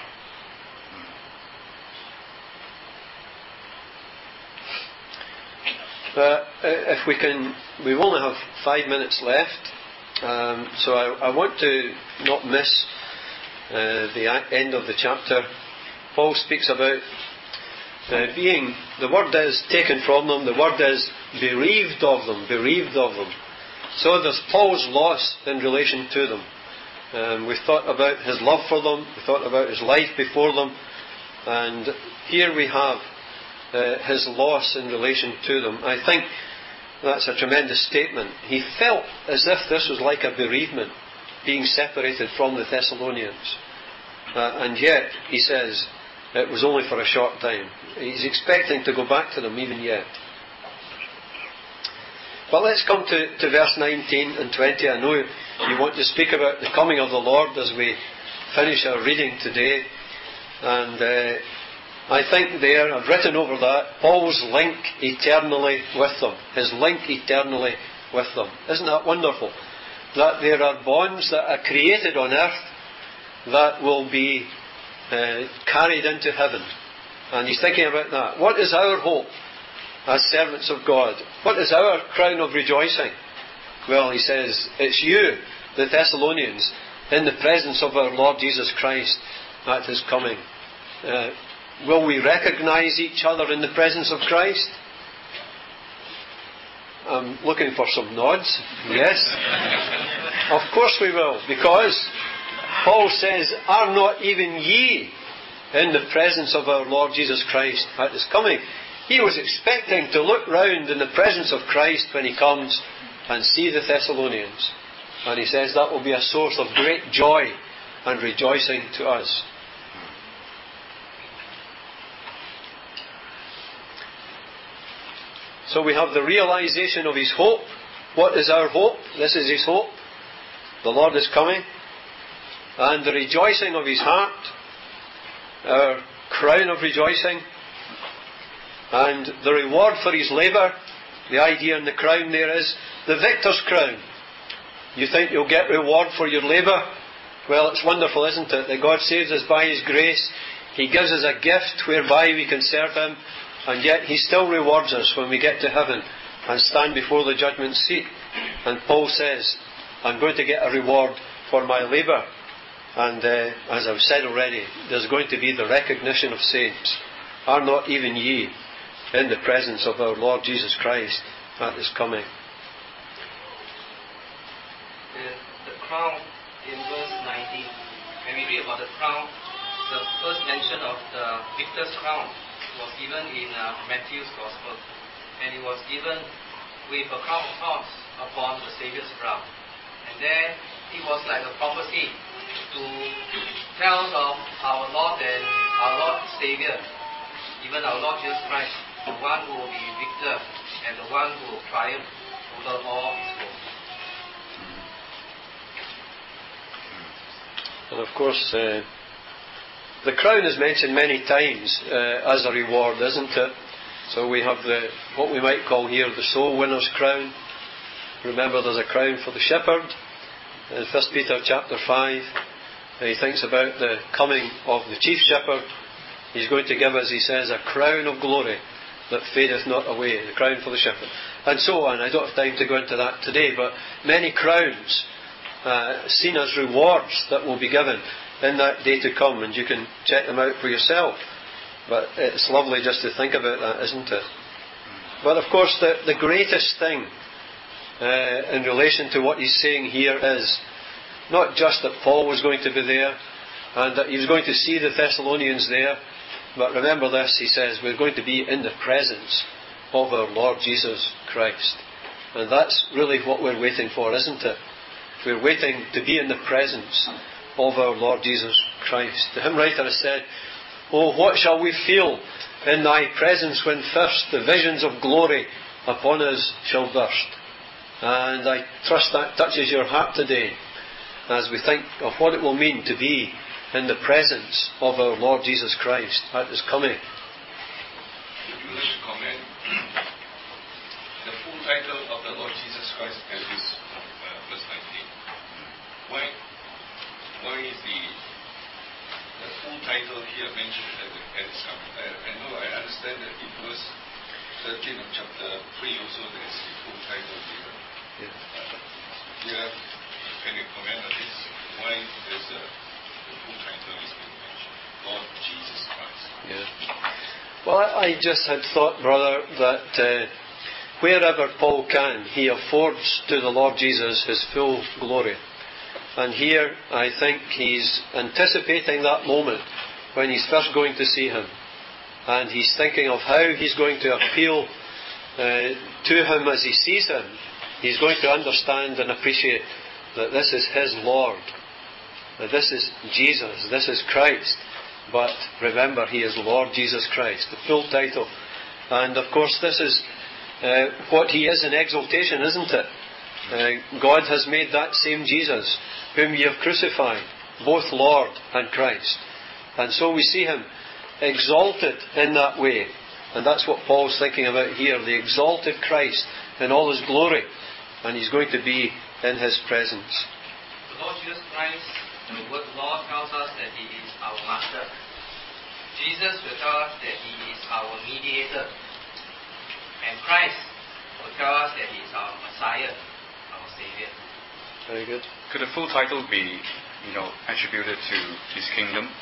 Uh, if we can, we only have five minutes left, um, so I, I want to not miss uh, the end of the chapter. Paul speaks about uh, being, the word is taken from them, the word is bereaved of them, bereaved of them. So there's Paul's loss in relation to them. Um, we've thought about his love for them, we thought about his life before them, and here we have uh, his loss in relation to them. I think that's a tremendous statement. He felt as if this was like a bereavement, being separated from the Thessalonians. Uh, and yet, he says, it was only for a short time. He's expecting to go back to them even yet. But let's come to, to verse nineteen and twenty. I know you want to speak about the coming of the Lord as we finish our reading today. And uh, I think there, I've written over that, Paul's link eternally with them. His link eternally with them. Isn't that wonderful? That there are bonds that are created on earth that will be uh, carried into heaven. And he's thinking about that. What is our hope as servants of God? What is our crown of rejoicing? Well, he says, it's you, the Thessalonians, in the presence of our Lord Jesus Christ at His coming. Uh, will we recognize each other in the presence of Christ? I'm looking for some nods. Yes. Of course we will, because Paul says, are not even ye in the presence of our Lord Jesus Christ at His coming? He was expecting to look round in the presence of Christ when He comes and see the Thessalonians. And he says that will be a source of great joy and rejoicing to us. So we have the realization of his hope. What is our hope? This is his hope. The Lord is coming. And the rejoicing of his heart, our crown of rejoicing, and the reward for his labour. The idea in the crown there is the victor's crown. You think you'll get reward for your labour? Well, it's wonderful, isn't it, that God saves us by His grace. He gives us a gift whereby we can serve Him, and yet He still rewards us when we get to heaven and stand before the judgment seat. And Paul says, I'm going to get a reward for my labour. And uh, as I've said already, there's going to be the recognition of saints. Are not even ye in the presence of our Lord Jesus Christ at His coming? The, the crown in verse nineteen, when we read about the crown, the first mention of the victor's crown was given in uh, Matthew's Gospel, and it was given with a crown of thorns upon the Saviour's brow. And there it was like a prophecy to tell of our Lord and our Lord Saviour, even our Lord Jesus Christ, the one who will be victor and the one who will triumph over all his foes. And of course, uh, the crown is mentioned many times uh, as a reward, isn't it? So we have the what we might call here the soul winner's crown. Remember, there's a crown for the shepherd. In First Peter chapter five, he thinks about the coming of the chief shepherd. He's going to give us, he says, a crown of glory that fadeth not away, the crown for the shepherd. And so on. I don't have time to go into that today, but many crowns uh, seen as rewards that will be given in that day to come, and you can check them out for yourself. But it's lovely just to think about that, isn't it? But of course, the, the greatest thing uh, in relation to what he's saying here is not just that Paul was going to be there and that he was going to see the Thessalonians there, but remember this, he says, we're going to be in the presence of our Lord Jesus Christ. And that's really what we're waiting for, isn't it? We're waiting to be in the presence of our Lord Jesus Christ. The hymn writer has said, oh, what shall we feel in thy presence when first the visions of glory upon us shall burst? And I trust that touches your heart today as we think of what it will mean to be in the presence of our Lord Jesus Christ at His coming. would like to comment. The full title of the Lord Jesus Christ as is uh, verse nineteen. Why, why is the, the full title here mentioned at, the, at its coming? I, I know, I understand that in verse thirteen of chapter three also there is the full title here. Yeah. Uh, here, can you comment on this? Why there's a, the full title is being mentioned? Lord Jesus Christ. Yeah. Well, I, I just had thought, brother, that uh, wherever Paul can, he affords to the Lord Jesus his full glory. And here, I think he's anticipating that moment when he's first going to see him. And he's thinking of how he's going to appeal uh, to him as he sees him. He's going to understand and appreciate that this is his Lord. That this is Jesus. This is Christ. But remember, he is Lord Jesus Christ, the full title. And of course, this is uh, what he is in exaltation, isn't it? Uh, God has made that same Jesus, whom ye have crucified, both Lord and Christ. And so we see him exalted in that way. And that's what Paul's thinking about here, the exalted Christ in all his glory. And he's going to be in his presence. The Lord Jesus Christ, the word Lord tells us that he is our master. Jesus will tell us that he is our mediator. And Christ will tell us that he is our Messiah, our Savior. Very good. Could a full title be, you know, attributed to his kingdom?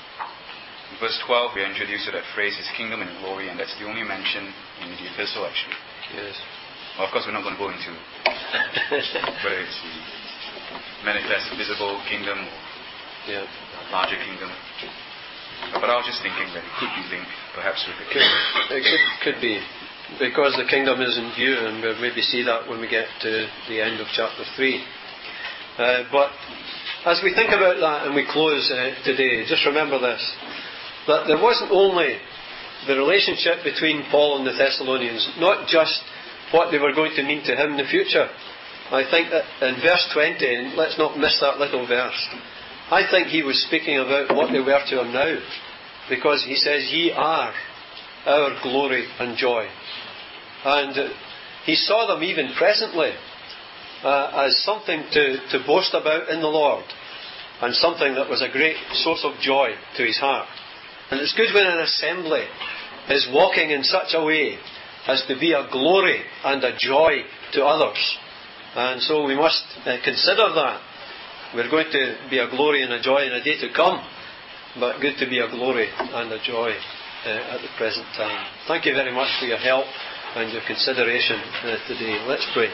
In verse twelve, we are introduced to that phrase, his kingdom and glory, and that's the only mention in the epistle, actually. Yes. Well, of course, we're not going to go into whether it's the manifest, visible kingdom or yeah. larger kingdom. But I was just thinking that it could be linked, perhaps, with the could, kingdom. It could, could be. Because the kingdom is in view, and we'll maybe see that when we get to the end of chapter three. Uh, but as we think about that and we close uh, today, just remember this, that there wasn't only the relationship between Paul and the Thessalonians, not just what they were going to mean to him in the future. I think that in verse twenty, and let's not miss that little verse, I think he was speaking about what they were to him now. Because he says, ye are our glory and joy. And uh, he saw them even presently uh, as something to, to boast about in the Lord. And something that was a great source of joy to his heart. And it's good when an assembly is walking in such a way as to be a glory and a joy to others. And so we must uh, consider that. We're going to be a glory and a joy in a day to come, but good to be a glory and a joy uh, at the present time. Thank you very much for your help and your consideration uh, today. Let's pray.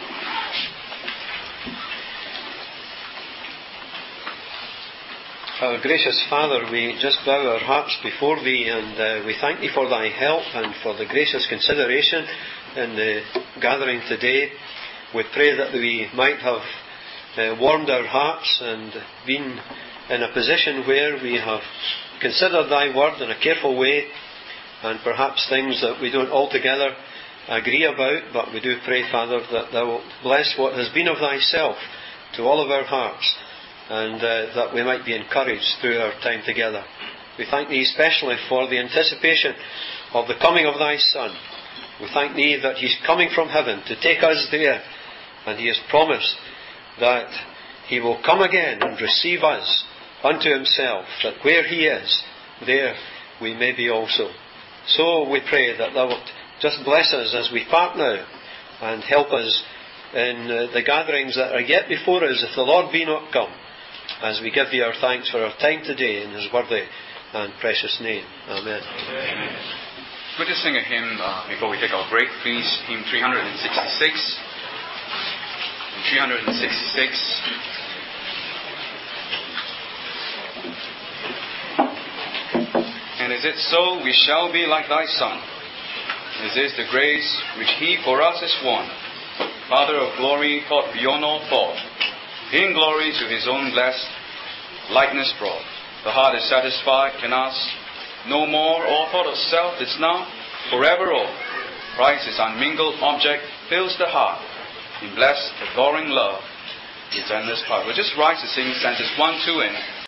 Our gracious Father, we just bow our hearts before Thee, and uh, we thank Thee for Thy help and for the gracious consideration in the gathering today. We pray that we might have uh, warmed our hearts and been in a position where we have considered Thy word in a careful way, and perhaps things that we don't altogether agree about, but we do pray, Father, that Thou wilt bless what has been of Thyself to all of our hearts, and uh, that we might be encouraged through our time together. We thank Thee especially for the anticipation of the coming of Thy Son. We thank Thee that He's coming from heaven to take us there, and He has promised that He will come again and receive us unto Himself, that where He is, there we may be also. So we pray that Thou wilt just bless us as we part now, and help us in uh, the gatherings that are yet before us, if the Lord be not come, as we give Thee our thanks for our time today in His worthy and precious name. Amen. Amen. We'll just sing a hymn uh, before we take our break, please. Hymn three sixty-six. three sixty-six. And is it so, we shall be like Thy Son. This is the grace which He for us has won. Father of glory, thought beyond all thought, in glory to His own blessed likeness brought. The heart is satisfied, can ask no more. All thought of self is now forever all. Christ, His unmingled object, fills the heart in blessed, adoring love, His endless power. We'll just rise to sing stanzas one, two, and